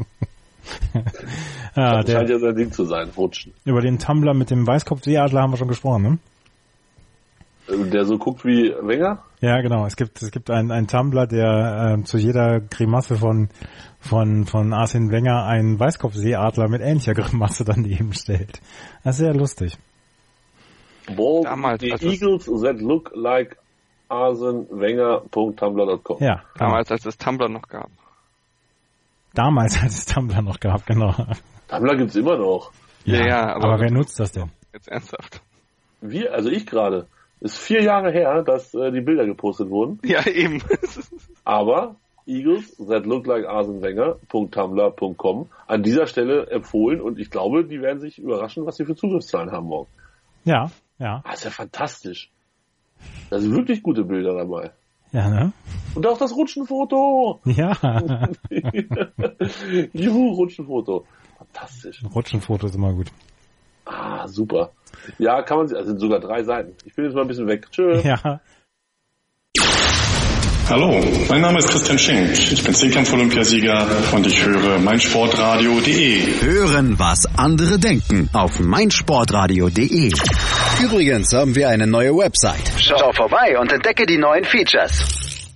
ja, Das scheint der, ja sein Ding zu sein, Rutschen. über den Tumblr mit dem Weißkopfseeadler haben wir schon gesprochen, ne? Äh, Der so guckt wie Wenger? Ja, genau. Es gibt es gibt einen einen Tumblr, der äh, zu jeder Grimasse von von von Arsene Wenger einen Weißkopfseeadler mit ähnlicher Grimasse daneben stellt. Das ist sehr lustig. Ball Damals, the als es- Eagles that look like Arsene Wenger punkt tumblr punkt com. Ja, genau. Damals, als es Tumblr noch gab. Damals hat es Tumblr noch gehabt, genau. Tumblr gibt's immer noch. Ja, ja, aber, aber- wer nutzt das denn? Jetzt ernsthaft. Wir, also ich gerade. Ist vier Jahre her, dass äh, die Bilder gepostet wurden. Ja, eben. Aber Eagles that look like Arsene Wenger Punkt tumblr Punkt com an dieser Stelle empfohlen und ich glaube, die werden sich überraschen, was sie für Zugriffszahlen haben morgen. Ja, ja. Das ist ja fantastisch. Da sind wirklich gute Bilder dabei. Ja, ne? Und auch das Rutschenfoto. Ja. Juhu, Rutschenfoto. Fantastisch. Rutschenfoto ist immer gut. Ah, super. Ja, kann man sich, also sind sogar drei Seiten. Ich bin jetzt mal ein bisschen weg. Tschö. Ja. Hallo, mein Name ist Christian Schenk. Ich bin Zehnkampf-Olympiasieger und ich höre meinsportradio Punkt de. Hören, was andere denken auf meinsportradio Punkt de. Übrigens haben wir eine neue Website. Schau vorbei und entdecke die neuen Features.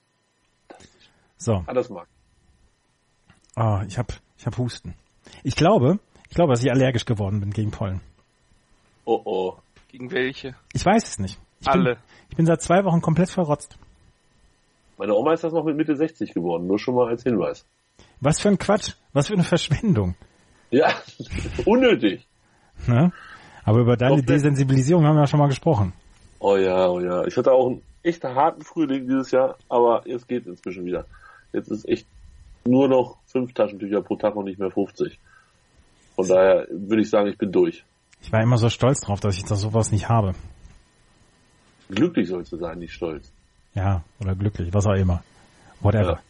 So. Alles mag. Oh, ich hab, ich hab Husten. Ich glaube, ich glaube, dass ich allergisch geworden bin gegen Pollen. Oh oh. Gegen welche? Ich weiß es nicht. Ich Alle. Bin, ich bin seit zwei Wochen komplett verrotzt. Meine Oma ist das noch mit Mitte sechzig geworden, nur schon mal als Hinweis. Was für ein Quatsch, was für eine Verschwendung. Ja, unnötig. Ne? Aber über deine Komplett. Desensibilisierung haben wir ja schon mal gesprochen. Oh ja, oh ja. Ich hatte auch einen echt harten Frühling dieses Jahr, aber jetzt geht's inzwischen wieder. Jetzt ist echt nur noch fünf Taschentücher pro Tag und nicht mehr fünfzig. Von daher würde ich sagen, ich bin durch. Ich war immer so stolz drauf, dass ich das sowas nicht habe. Glücklich sollst du sein, nicht stolz. Ja, oder glücklich, was auch immer. Whatever.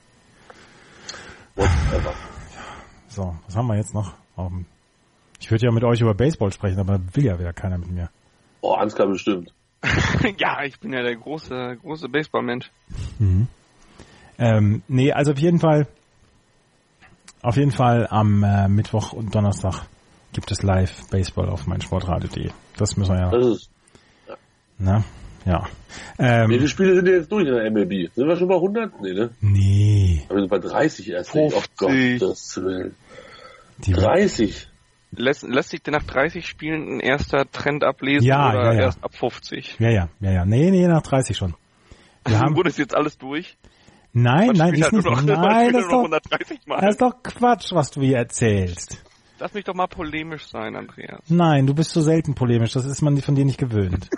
Ja. Whatever. So, was haben wir jetzt noch? Um, ich würde ja mit euch über Baseball sprechen, aber will ja wieder keiner mit mir. Oh, Ansgar bestimmt. Ja, ich bin ja der große, große Baseballmensch. Mhm. Ähm, nee, also auf jeden Fall, auf jeden Fall am äh, Mittwoch und Donnerstag gibt es live Baseball auf meinsportradio Punkt de. Das müssen wir ja. Das ist, ja. Na, ja. Ähm, Wie viele Spiele sind jetzt durch in der M L B? Sind wir schon bei hundert? Nee, ne? Nee. Aber wir sind bei dreißig erst. fünfzig. Oh Gottes Willen. Die dreißig? Lässt, lässt sich denn nach dreißig Spielen ein erster Trend ablesen Ja, oder ja, ja. erst ab fünfzig? Ja, ja, ja, ja. Nee, nee, nach dreißig schon. Wir haben, Wurde es jetzt alles durch? nein, Man nein, spielt ist halt nicht. nur noch- man Nein, spielt das ist, nur noch doch, hundertdreißig Mal. das ist doch Quatsch, was du hier erzählst. Lass mich doch mal polemisch sein, Andreas. Nein, du bist so selten polemisch. Das ist man von dir nicht gewöhnt.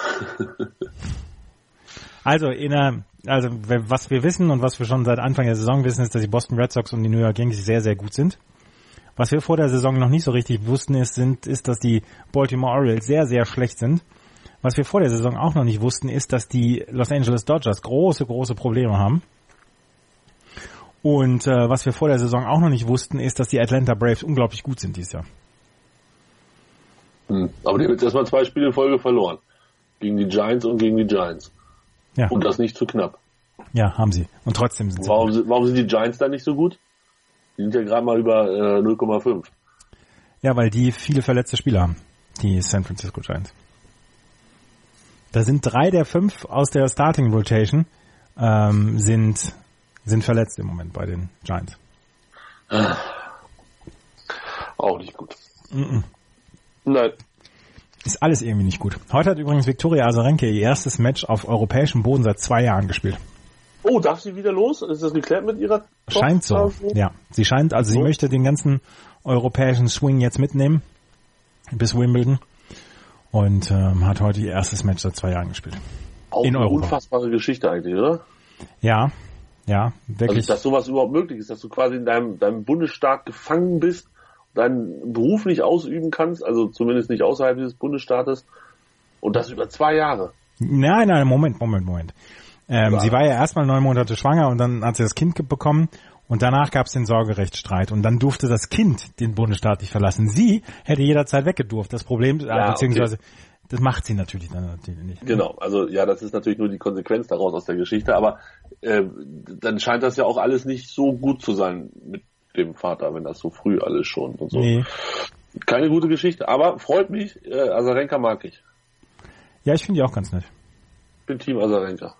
Also, in der, also was wir wissen und was wir schon seit Anfang der Saison wissen, ist, dass die Boston Red Sox und die New York Yankees sehr, sehr gut sind. Was wir vor der Saison noch nicht so richtig wussten, ist, sind, ist, dass die Baltimore Orioles sehr, sehr schlecht sind. Was wir vor der Saison auch noch nicht wussten, ist, dass die Los Angeles Dodgers große, große Probleme haben. Und äh, was wir vor der Saison auch noch nicht wussten, ist, dass die Atlanta Braves unglaublich gut sind dieses Jahr. Hm. Aber die haben jetzt erstmal zwei Spiele in Folge verloren. Gegen die Giants und gegen die Giants. Ja, Und das nicht zu knapp. ja, haben sie. Und trotzdem sind sie Warum, gut. sind- warum sind die Giants da nicht so gut? Die sind ja gerade mal über äh, null Komma fünf. Ja, weil die viele verletzte Spieler haben, die San Francisco Giants. Da sind drei der fünf aus der Starting Rotation ähm, sind sind verletzt im Moment bei den Giants. Auch nicht gut. Mm-mm. Nein. Ist alles irgendwie nicht gut. Heute hat übrigens Viktoria Azarenka ihr erstes Match auf europäischem Boden seit zwei Jahren gespielt. Oh, darf sie wieder los? Ist das geklärt mit ihrer Scheint so. Tochter? Ja, sie scheint, also sie So. möchte den ganzen europäischen Swing jetzt mitnehmen bis Wimbledon und ähm, hat heute ihr erstes Match seit zwei Jahren gespielt. Auch In eine Europa. unfassbare Geschichte eigentlich, oder? Ja, ja, Also, wirklich. dass sowas überhaupt möglich ist, dass du quasi in deinem, deinem Bundesstaat gefangen bist, deinen Beruf nicht ausüben kannst, also zumindest nicht außerhalb dieses Bundesstaates, und das über zwei Jahre. Nein, nein, Moment, Moment, Moment. Ähm, Ja. Sie war ja erstmal neun Monate schwanger und dann hat sie das Kind ge- bekommen und danach gab es den Sorgerechtsstreit und dann durfte das Kind den Bundesstaat nicht verlassen. Sie hätte jederzeit weggedurft. Das Problem, äh, Ja, beziehungsweise, das macht sie natürlich dann natürlich nicht. Genau, also ja, das ist natürlich nur die Konsequenz daraus aus der Geschichte, aber äh, dann scheint das ja auch alles nicht so gut zu sein mit dem Vater, wenn das so früh alles schon und so. Nee. Keine gute Geschichte, aber freut mich, äh, Azarenka mag ich. Ja, ich finde die auch ganz nett. Ich bin Team Azarenka.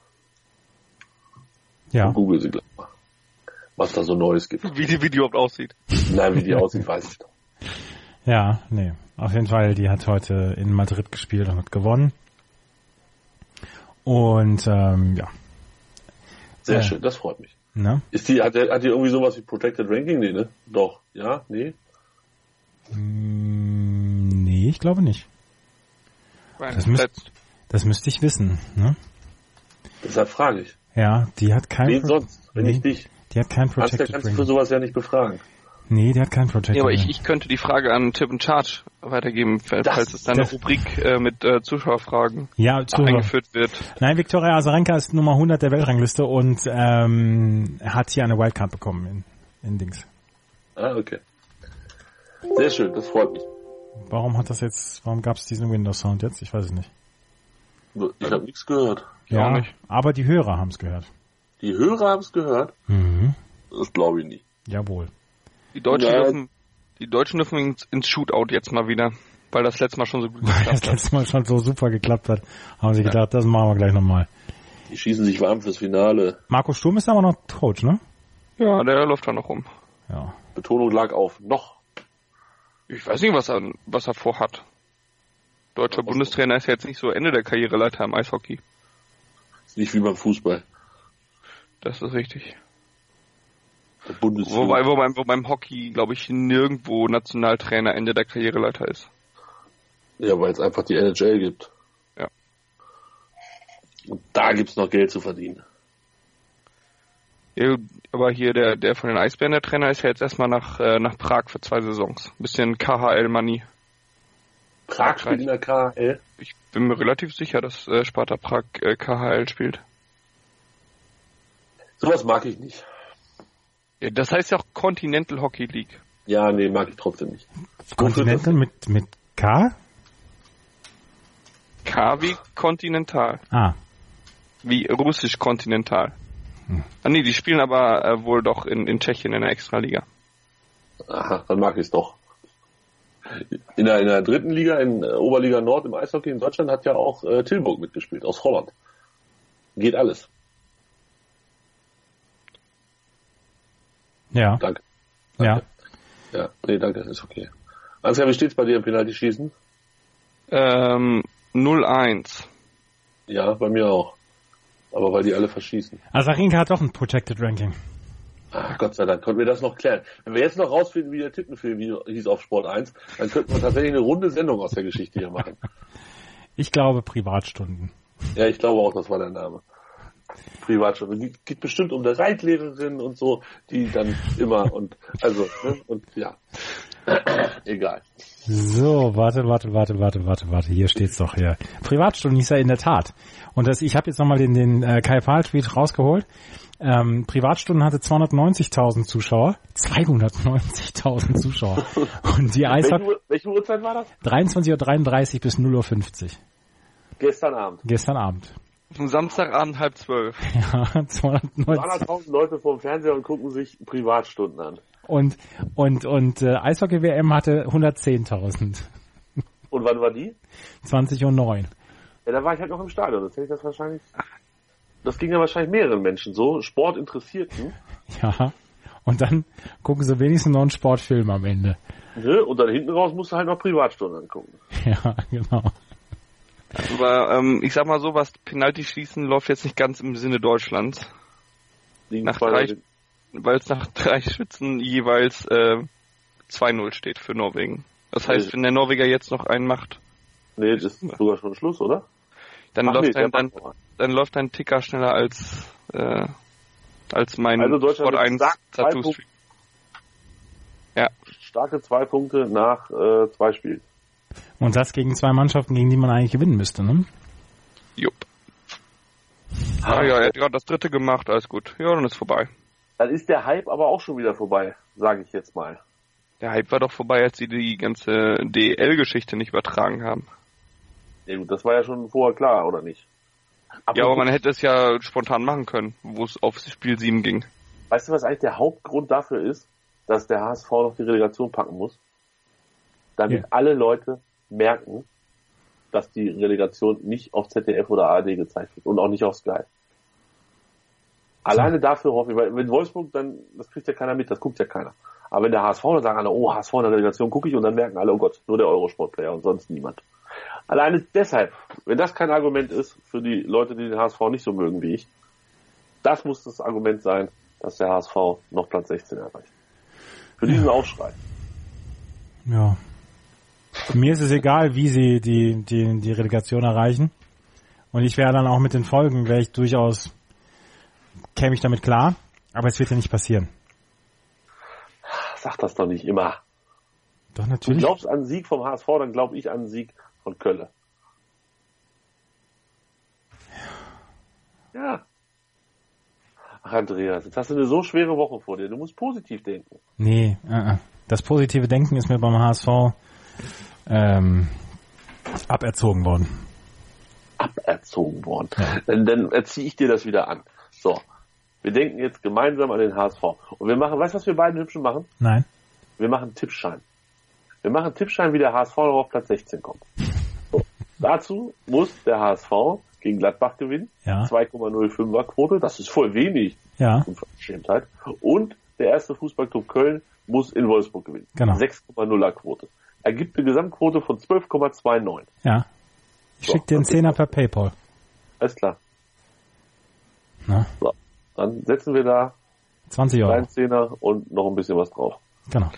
Ja. Google sie gleich mal, was da so Neues gibt. Wie die Video überhaupt aussieht. Nein, wie die aussieht, weiß ich doch. Ja, nee. Auf jeden Fall, die hat heute in Madrid gespielt und hat gewonnen. Und ähm, ja. Sehr Ja. schön, das freut mich. Ne? Ist die, hat, der- hat die irgendwie sowas wie Protected Ranking? Nee, ne? Doch. Ja? Nee? Mm, nee, ich glaube nicht. Nein, Das müsst- letzt. Das müsste ich wissen. Ne? Deshalb frage ich. Ja, die hat kein Wen Pro- sonst? wenn nee, ich dich. Die hat kein Protected Ansgar kannst Drinking. du für sowas ja nicht befragen. Nee, die hat kein Protected Ja, aber ich, Drinking. ich könnte die Frage an Tip and Charge weitergeben, falls Das- es dann eine das- Rubrik äh, mit äh, Zuschauerfragen Ja, Zuhörer. eingeführt wird. Nein, Viktoria Azarenka ist Nummer hundert der Weltrangliste und ähm, hat hier eine Wildcard bekommen in, in Dings. Ah, okay. Sehr schön, das freut mich. Warum hat das jetzt, warum gab es diesen Windows-Sound jetzt? Ich weiß es nicht. Ich habe nichts gehört. Ja, auch nicht. aber die Hörer haben es gehört. Die Hörer haben es gehört? Mhm. Das glaube ich nicht. Jawohl. Die Deutschen Ja. dürfen, die Deutschen dürfen ins, ins Shootout jetzt mal wieder, weil das letzte Mal schon so gut Weil das geklappt hat. letzte Mal schon so super geklappt hat, haben sie gedacht, das machen wir gleich nochmal. Die schießen sich warm fürs Finale. Marco Sturm ist aber noch Coach, ne? Ja, der läuft da noch rum. Ja. Betonung lag auf noch. Ich weiß nicht, was er, was er vorhat. Deutscher Bundestrainer ist ja jetzt nicht so Ende der Karriereleiter im Eishockey. Ist nicht wie beim Fußball. Das ist richtig. Der Bundes Wobei, wobei, wobei beim Hockey, glaube ich, nirgendwo Nationaltrainer Ende der Karriereleiter ist. Ja, weil es einfach die N H L gibt. Ja. Und da gibt's noch Geld zu verdienen. Ja, aber hier der, der von den Eisbären, der Trainer, ist ja jetzt erstmal nach, äh, nach Prag für zwei Saisons. Bisschen K H L-Money. Prag spielt in der K H L? Ich bin mir relativ sicher, dass äh, Sparta Prag äh, K H L spielt. Sowas mag ich nicht. Ja, das heißt ja auch Continental Hockey League. Ja, nee, mag ich trotzdem nicht. Continental mit, mit K? K wie Continental. Ah. Wie russisch Continental. Hm. Ah nee, die spielen aber äh, wohl doch in, in Tschechien in der Extraliga. Aha, dann mag ich es doch. In der, in der dritten Liga, in äh, Oberliga Nord im Eishockey in Deutschland hat ja auch äh, Tilburg mitgespielt, aus Holland. Geht alles. Ja. Danke. Ja. Ja, nee, danke, ist okay. Ansgar, wie steht's bei dir im Penalty-Schießen? Ähm, null eins. Ja, bei mir auch. Aber weil die alle verschießen. Azarenka hat doch ein Protected Ranking. Ach, Gott sei Dank, konnten wir das noch klären. Wenn wir jetzt noch rausfinden, wie der Tittenfilm hieß auf Sport eins, dann könnten wir tatsächlich eine runde Sendung aus der Geschichte hier machen. Ich glaube Privatstunden. Ja, ich glaube auch, das war der Name. Privatstunden. Geht, geht bestimmt um eine Reitlehrerin und so, die dann immer und, also, ne, und ja. Egal. So, warte, warte, warte, warte, warte, warte. Hier steht's doch hier. Privatstunden hieß er in der Tat. Und das, ich habe jetzt nochmal den, den äh, Kai Pahl-Tweet rausgeholt. Ähm, Privatstunden hatte zweihundertneunzigtausend Zuschauer. zweihundertneunzigtausend Zuschauer. Und die Eishockey... Welche, welche Uhrzeit war das? dreiundzwanzig Uhr dreiunddreißig bis null Uhr fünfzig. Gestern Abend. Gestern Abend. Am Samstagabend halb zwölf. Ja, zweihundertneunzig. zweihunderttausend Leute vorm Fernseher und gucken sich Privatstunden an. Und, und, und äh, Eishockey-W M hatte hundertzehntausend. Und wann war die? zwanzig Uhr neun. Ja, da war ich halt noch im Stadion. Das hätte ich das wahrscheinlich... Das ging ja wahrscheinlich mehreren Menschen so, Sportinteressierten. Ja, und dann gucken sie wenigstens noch einen Sportfilm am Ende. Ne? Und dann hinten raus musst du halt noch Privatstunden angucken. Ja, genau. Aber ähm, ich sag mal so, was Penalty-Schießen läuft jetzt nicht ganz im Sinne Deutschlands. Nach drei, weil es nach drei Schützen jeweils äh, zwei null steht für Norwegen. Das heißt, nee. Wenn der Norweger jetzt noch einen macht... Nee, das ist sogar schon Schluss, oder? Dann, Ach, läuft, nee, ein, dann, dann läuft ein Ticker schneller als äh, als mein also Sport eins Tattoo-Stream. Ja. Starke zwei Punkte nach äh, zwei Spielen. Und das gegen zwei Mannschaften, gegen die man eigentlich gewinnen müsste, ne? Jupp. Ah ja, er hat gerade das dritte gemacht, alles gut. Ja, dann ist vorbei. Dann ist der Hype aber auch schon wieder vorbei, sage ich jetzt mal. Der Hype war doch vorbei, als sie die ganze D E L-Geschichte nicht übertragen haben. Ja gut, das war ja schon vorher klar, oder nicht? Aber ja, aber man hätte es ja spontan machen können, wo es auf Spiel sieben ging. Weißt du, was eigentlich der Hauptgrund dafür ist, dass der H S V noch die Relegation packen muss? Damit ja. alle Leute merken, dass die Relegation nicht auf Z D F oder A R D gezeigt wird und auch nicht auf Sky. Alleine dafür hoffe ich, weil wenn Wolfsburg, dann, das kriegt ja keiner mit, das guckt ja keiner. Aber wenn der H S V, dann sagen alle, oh, H S V in der Relegation gucke ich und dann merken alle, oh Gott, nur der Eurosport-Player und sonst niemand. Alleine deshalb, wenn das kein Argument ist für die Leute, die den H S V nicht so mögen wie ich, das muss das Argument sein, dass der H S V noch Platz sechzehn erreicht. Für diesen ja. Aufschrei. Ja. Mir ist es egal, wie sie die, die, die Relegation erreichen. Und ich wäre dann auch mit den Folgen, wäre ich durchaus, käme ich damit klar. Aber es wird ja nicht passieren. Sag das doch nicht immer. Doch, natürlich. Du glaubst an einen Sieg vom H S V, dann glaube ich an einen Sieg von Köln. Ja. Ach, Andreas, jetzt hast du eine so schwere Woche vor dir. Du musst positiv denken. Nee, uh-uh. Das positive Denken ist mir beim H S V ähm, aberzogen worden. Aberzogen worden. Ja. Dann, dann erziehe ich dir das wieder an. So, wir denken jetzt gemeinsam an den H S V. Und wir machen, weißt du, was wir beiden Hübschen machen? Nein. Wir machen einen Tippschein. Wir machen einen Tippschein, wie der H S V noch auf Platz sechzehn kommt. So. Dazu muss der H S V gegen Gladbach gewinnen. Ja. zwei Komma null fünfer Quote, das ist voll wenig. Ja. Unverschämtheit. Und der erste Fußballclub Köln muss in Wolfsburg gewinnen. Genau. sechs Komma nuller Quote. Ergibt eine Gesamtquote von zwölf Komma neunundzwanzig. Ja. Ich So, schicke dir einen Zehner per PayPal. Alles klar. Na? So, dann setzen wir da zwanzig Euro. einen Zehner und noch ein bisschen was drauf. Genau.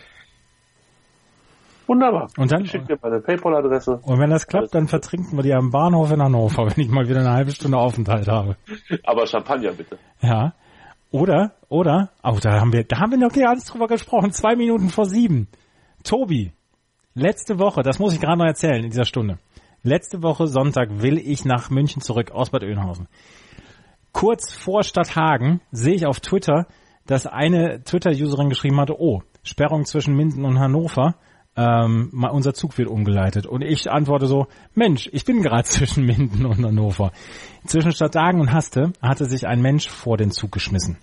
Wunderbar. Und dann, ich schicke dir meine PayPal-Adresse. Und wenn das klappt, dann vertrinken wir die am Bahnhof in Hannover, wenn ich mal wieder eine halbe Stunde Aufenthalt habe. Aber Champagner bitte. Ja. Oder, oder, oh, da haben wir, da haben wir noch gar nicht drüber gesprochen, zwei Minuten vor sieben. Tobi, letzte Woche, das muss ich gerade noch erzählen in dieser Stunde. Letzte Woche Sonntag will ich nach München zurück aus Bad Oeynhausen. Kurz vor Stadthagen sehe ich auf Twitter, dass eine Twitter-Userin geschrieben hatte, oh, Sperrung zwischen Minden und Hannover, ähm, mal unser Zug wird umgeleitet. Und ich antworte so, Mensch, ich bin gerade zwischen Minden und Hannover. Zwischen Stadthagen und Haste hatte sich ein Mensch vor den Zug geschmissen.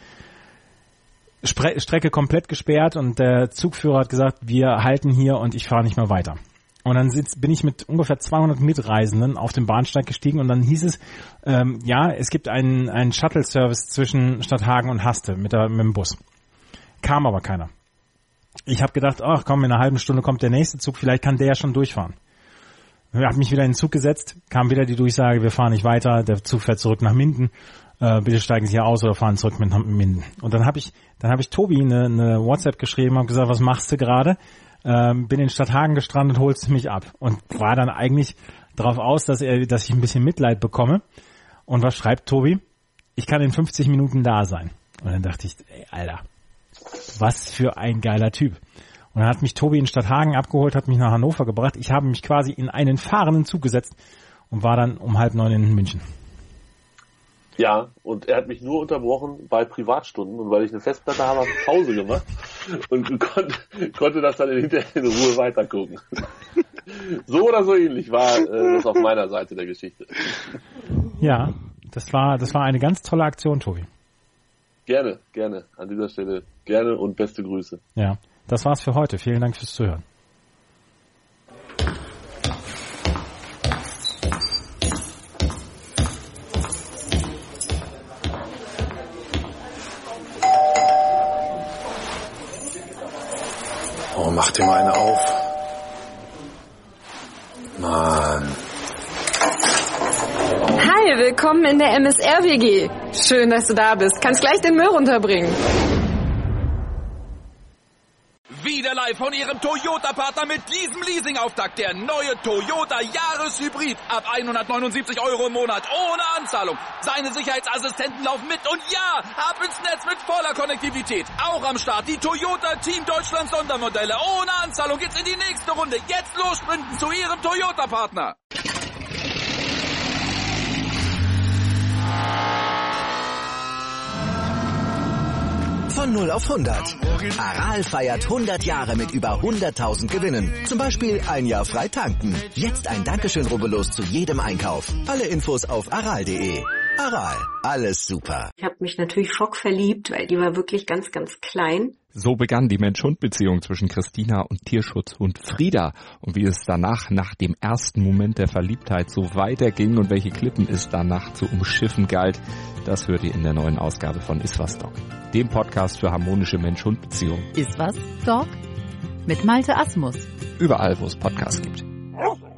Spre- Strecke komplett gesperrt und der Zugführer hat gesagt, wir halten hier und ich fahre nicht mehr weiter. Und dann sitz, bin ich mit ungefähr zweihundert Mitreisenden auf den Bahnsteig gestiegen und dann hieß es, ähm, ja, es gibt einen, einen Shuttle-Service zwischen Stadthagen und Haste mit, der, mit dem Bus. Kam aber keiner. Ich habe gedacht, ach komm, in einer halben Stunde kommt der nächste Zug, vielleicht kann der ja schon durchfahren. Ich habe mich wieder in den Zug gesetzt, kam wieder die Durchsage, wir fahren nicht weiter, der Zug fährt zurück nach Minden, äh, bitte steigen Sie hier aus oder fahren zurück mit Minden. Und dann habe ich dann habe ich Tobi eine, eine WhatsApp geschrieben, habe gesagt, was machst du gerade? Ähm, bin in Stadthagen gestrandet, holst du mich ab. Und war dann eigentlich darauf aus, dass er, dass ich ein bisschen Mitleid bekomme. Und was schreibt Tobi? Ich kann in fünfzig Minuten da sein. Und dann dachte ich, ey, Alter, was für ein geiler Typ. Und dann hat mich Tobi in Stadthagen abgeholt, hat mich nach Hannover gebracht. Ich habe mich quasi in einen fahrenden Zug gesetzt und war dann um halb neun in München. Ja, und er hat mich nur unterbrochen bei Privatstunden und weil ich eine Festplatte habe, habe ich Pause gemacht und konnte, konnte das dann hinterher in Ruhe weitergucken. So oder so ähnlich war äh, das auf meiner Seite der Geschichte. Ja, das war, das war eine ganz tolle Aktion, Tobi. Gerne, gerne. An dieser Stelle gerne und beste Grüße. Ja, das war's für heute. Vielen Dank fürs Zuhören. Oh, mach dir mal eine auf. Mann. Hi, willkommen in der M S R W G. Schön, dass du da bist. Kannst gleich den Müll runterbringen. Wieder live von Ihrem Toyota-Partner mit diesem Leasing-Auftakt. Der neue Toyota Jahreshybrid. Ab hundertneunundsiebzig Euro im Monat. Ohne Anzahlung. Seine Sicherheitsassistenten laufen mit. Und ja, ab ins Netz mit voller Konnektivität. Auch am Start die Toyota Team Deutschland Sondermodelle. Ohne Anzahlung geht's in die nächste Runde. Jetzt los sprinten zu Ihrem Toyota-Partner. Von null auf hundert. Aral feiert hundert Jahre mit über hunderttausend Gewinnen. Zum Beispiel ein Jahr frei tanken. Jetzt ein Dankeschön, rubbellos zu jedem Einkauf. Alle Infos auf aral punkt de. Aral, alles super. Ich habe mich natürlich schockverliebt, weil die war wirklich ganz, ganz klein. So begann die Mensch-Hund-Beziehung zwischen Christina und Tierschutzhund Frieda. Und wie es danach, nach dem ersten Moment der Verliebtheit, so weiterging und welche Klippen es danach zu umschiffen galt, das hört ihr in der neuen Ausgabe von Iswas Dog, dem Podcast für harmonische Mensch-Hund-Beziehungen. Iswas Dog? Mit Malte Asmus. Überall, wo es Podcasts gibt.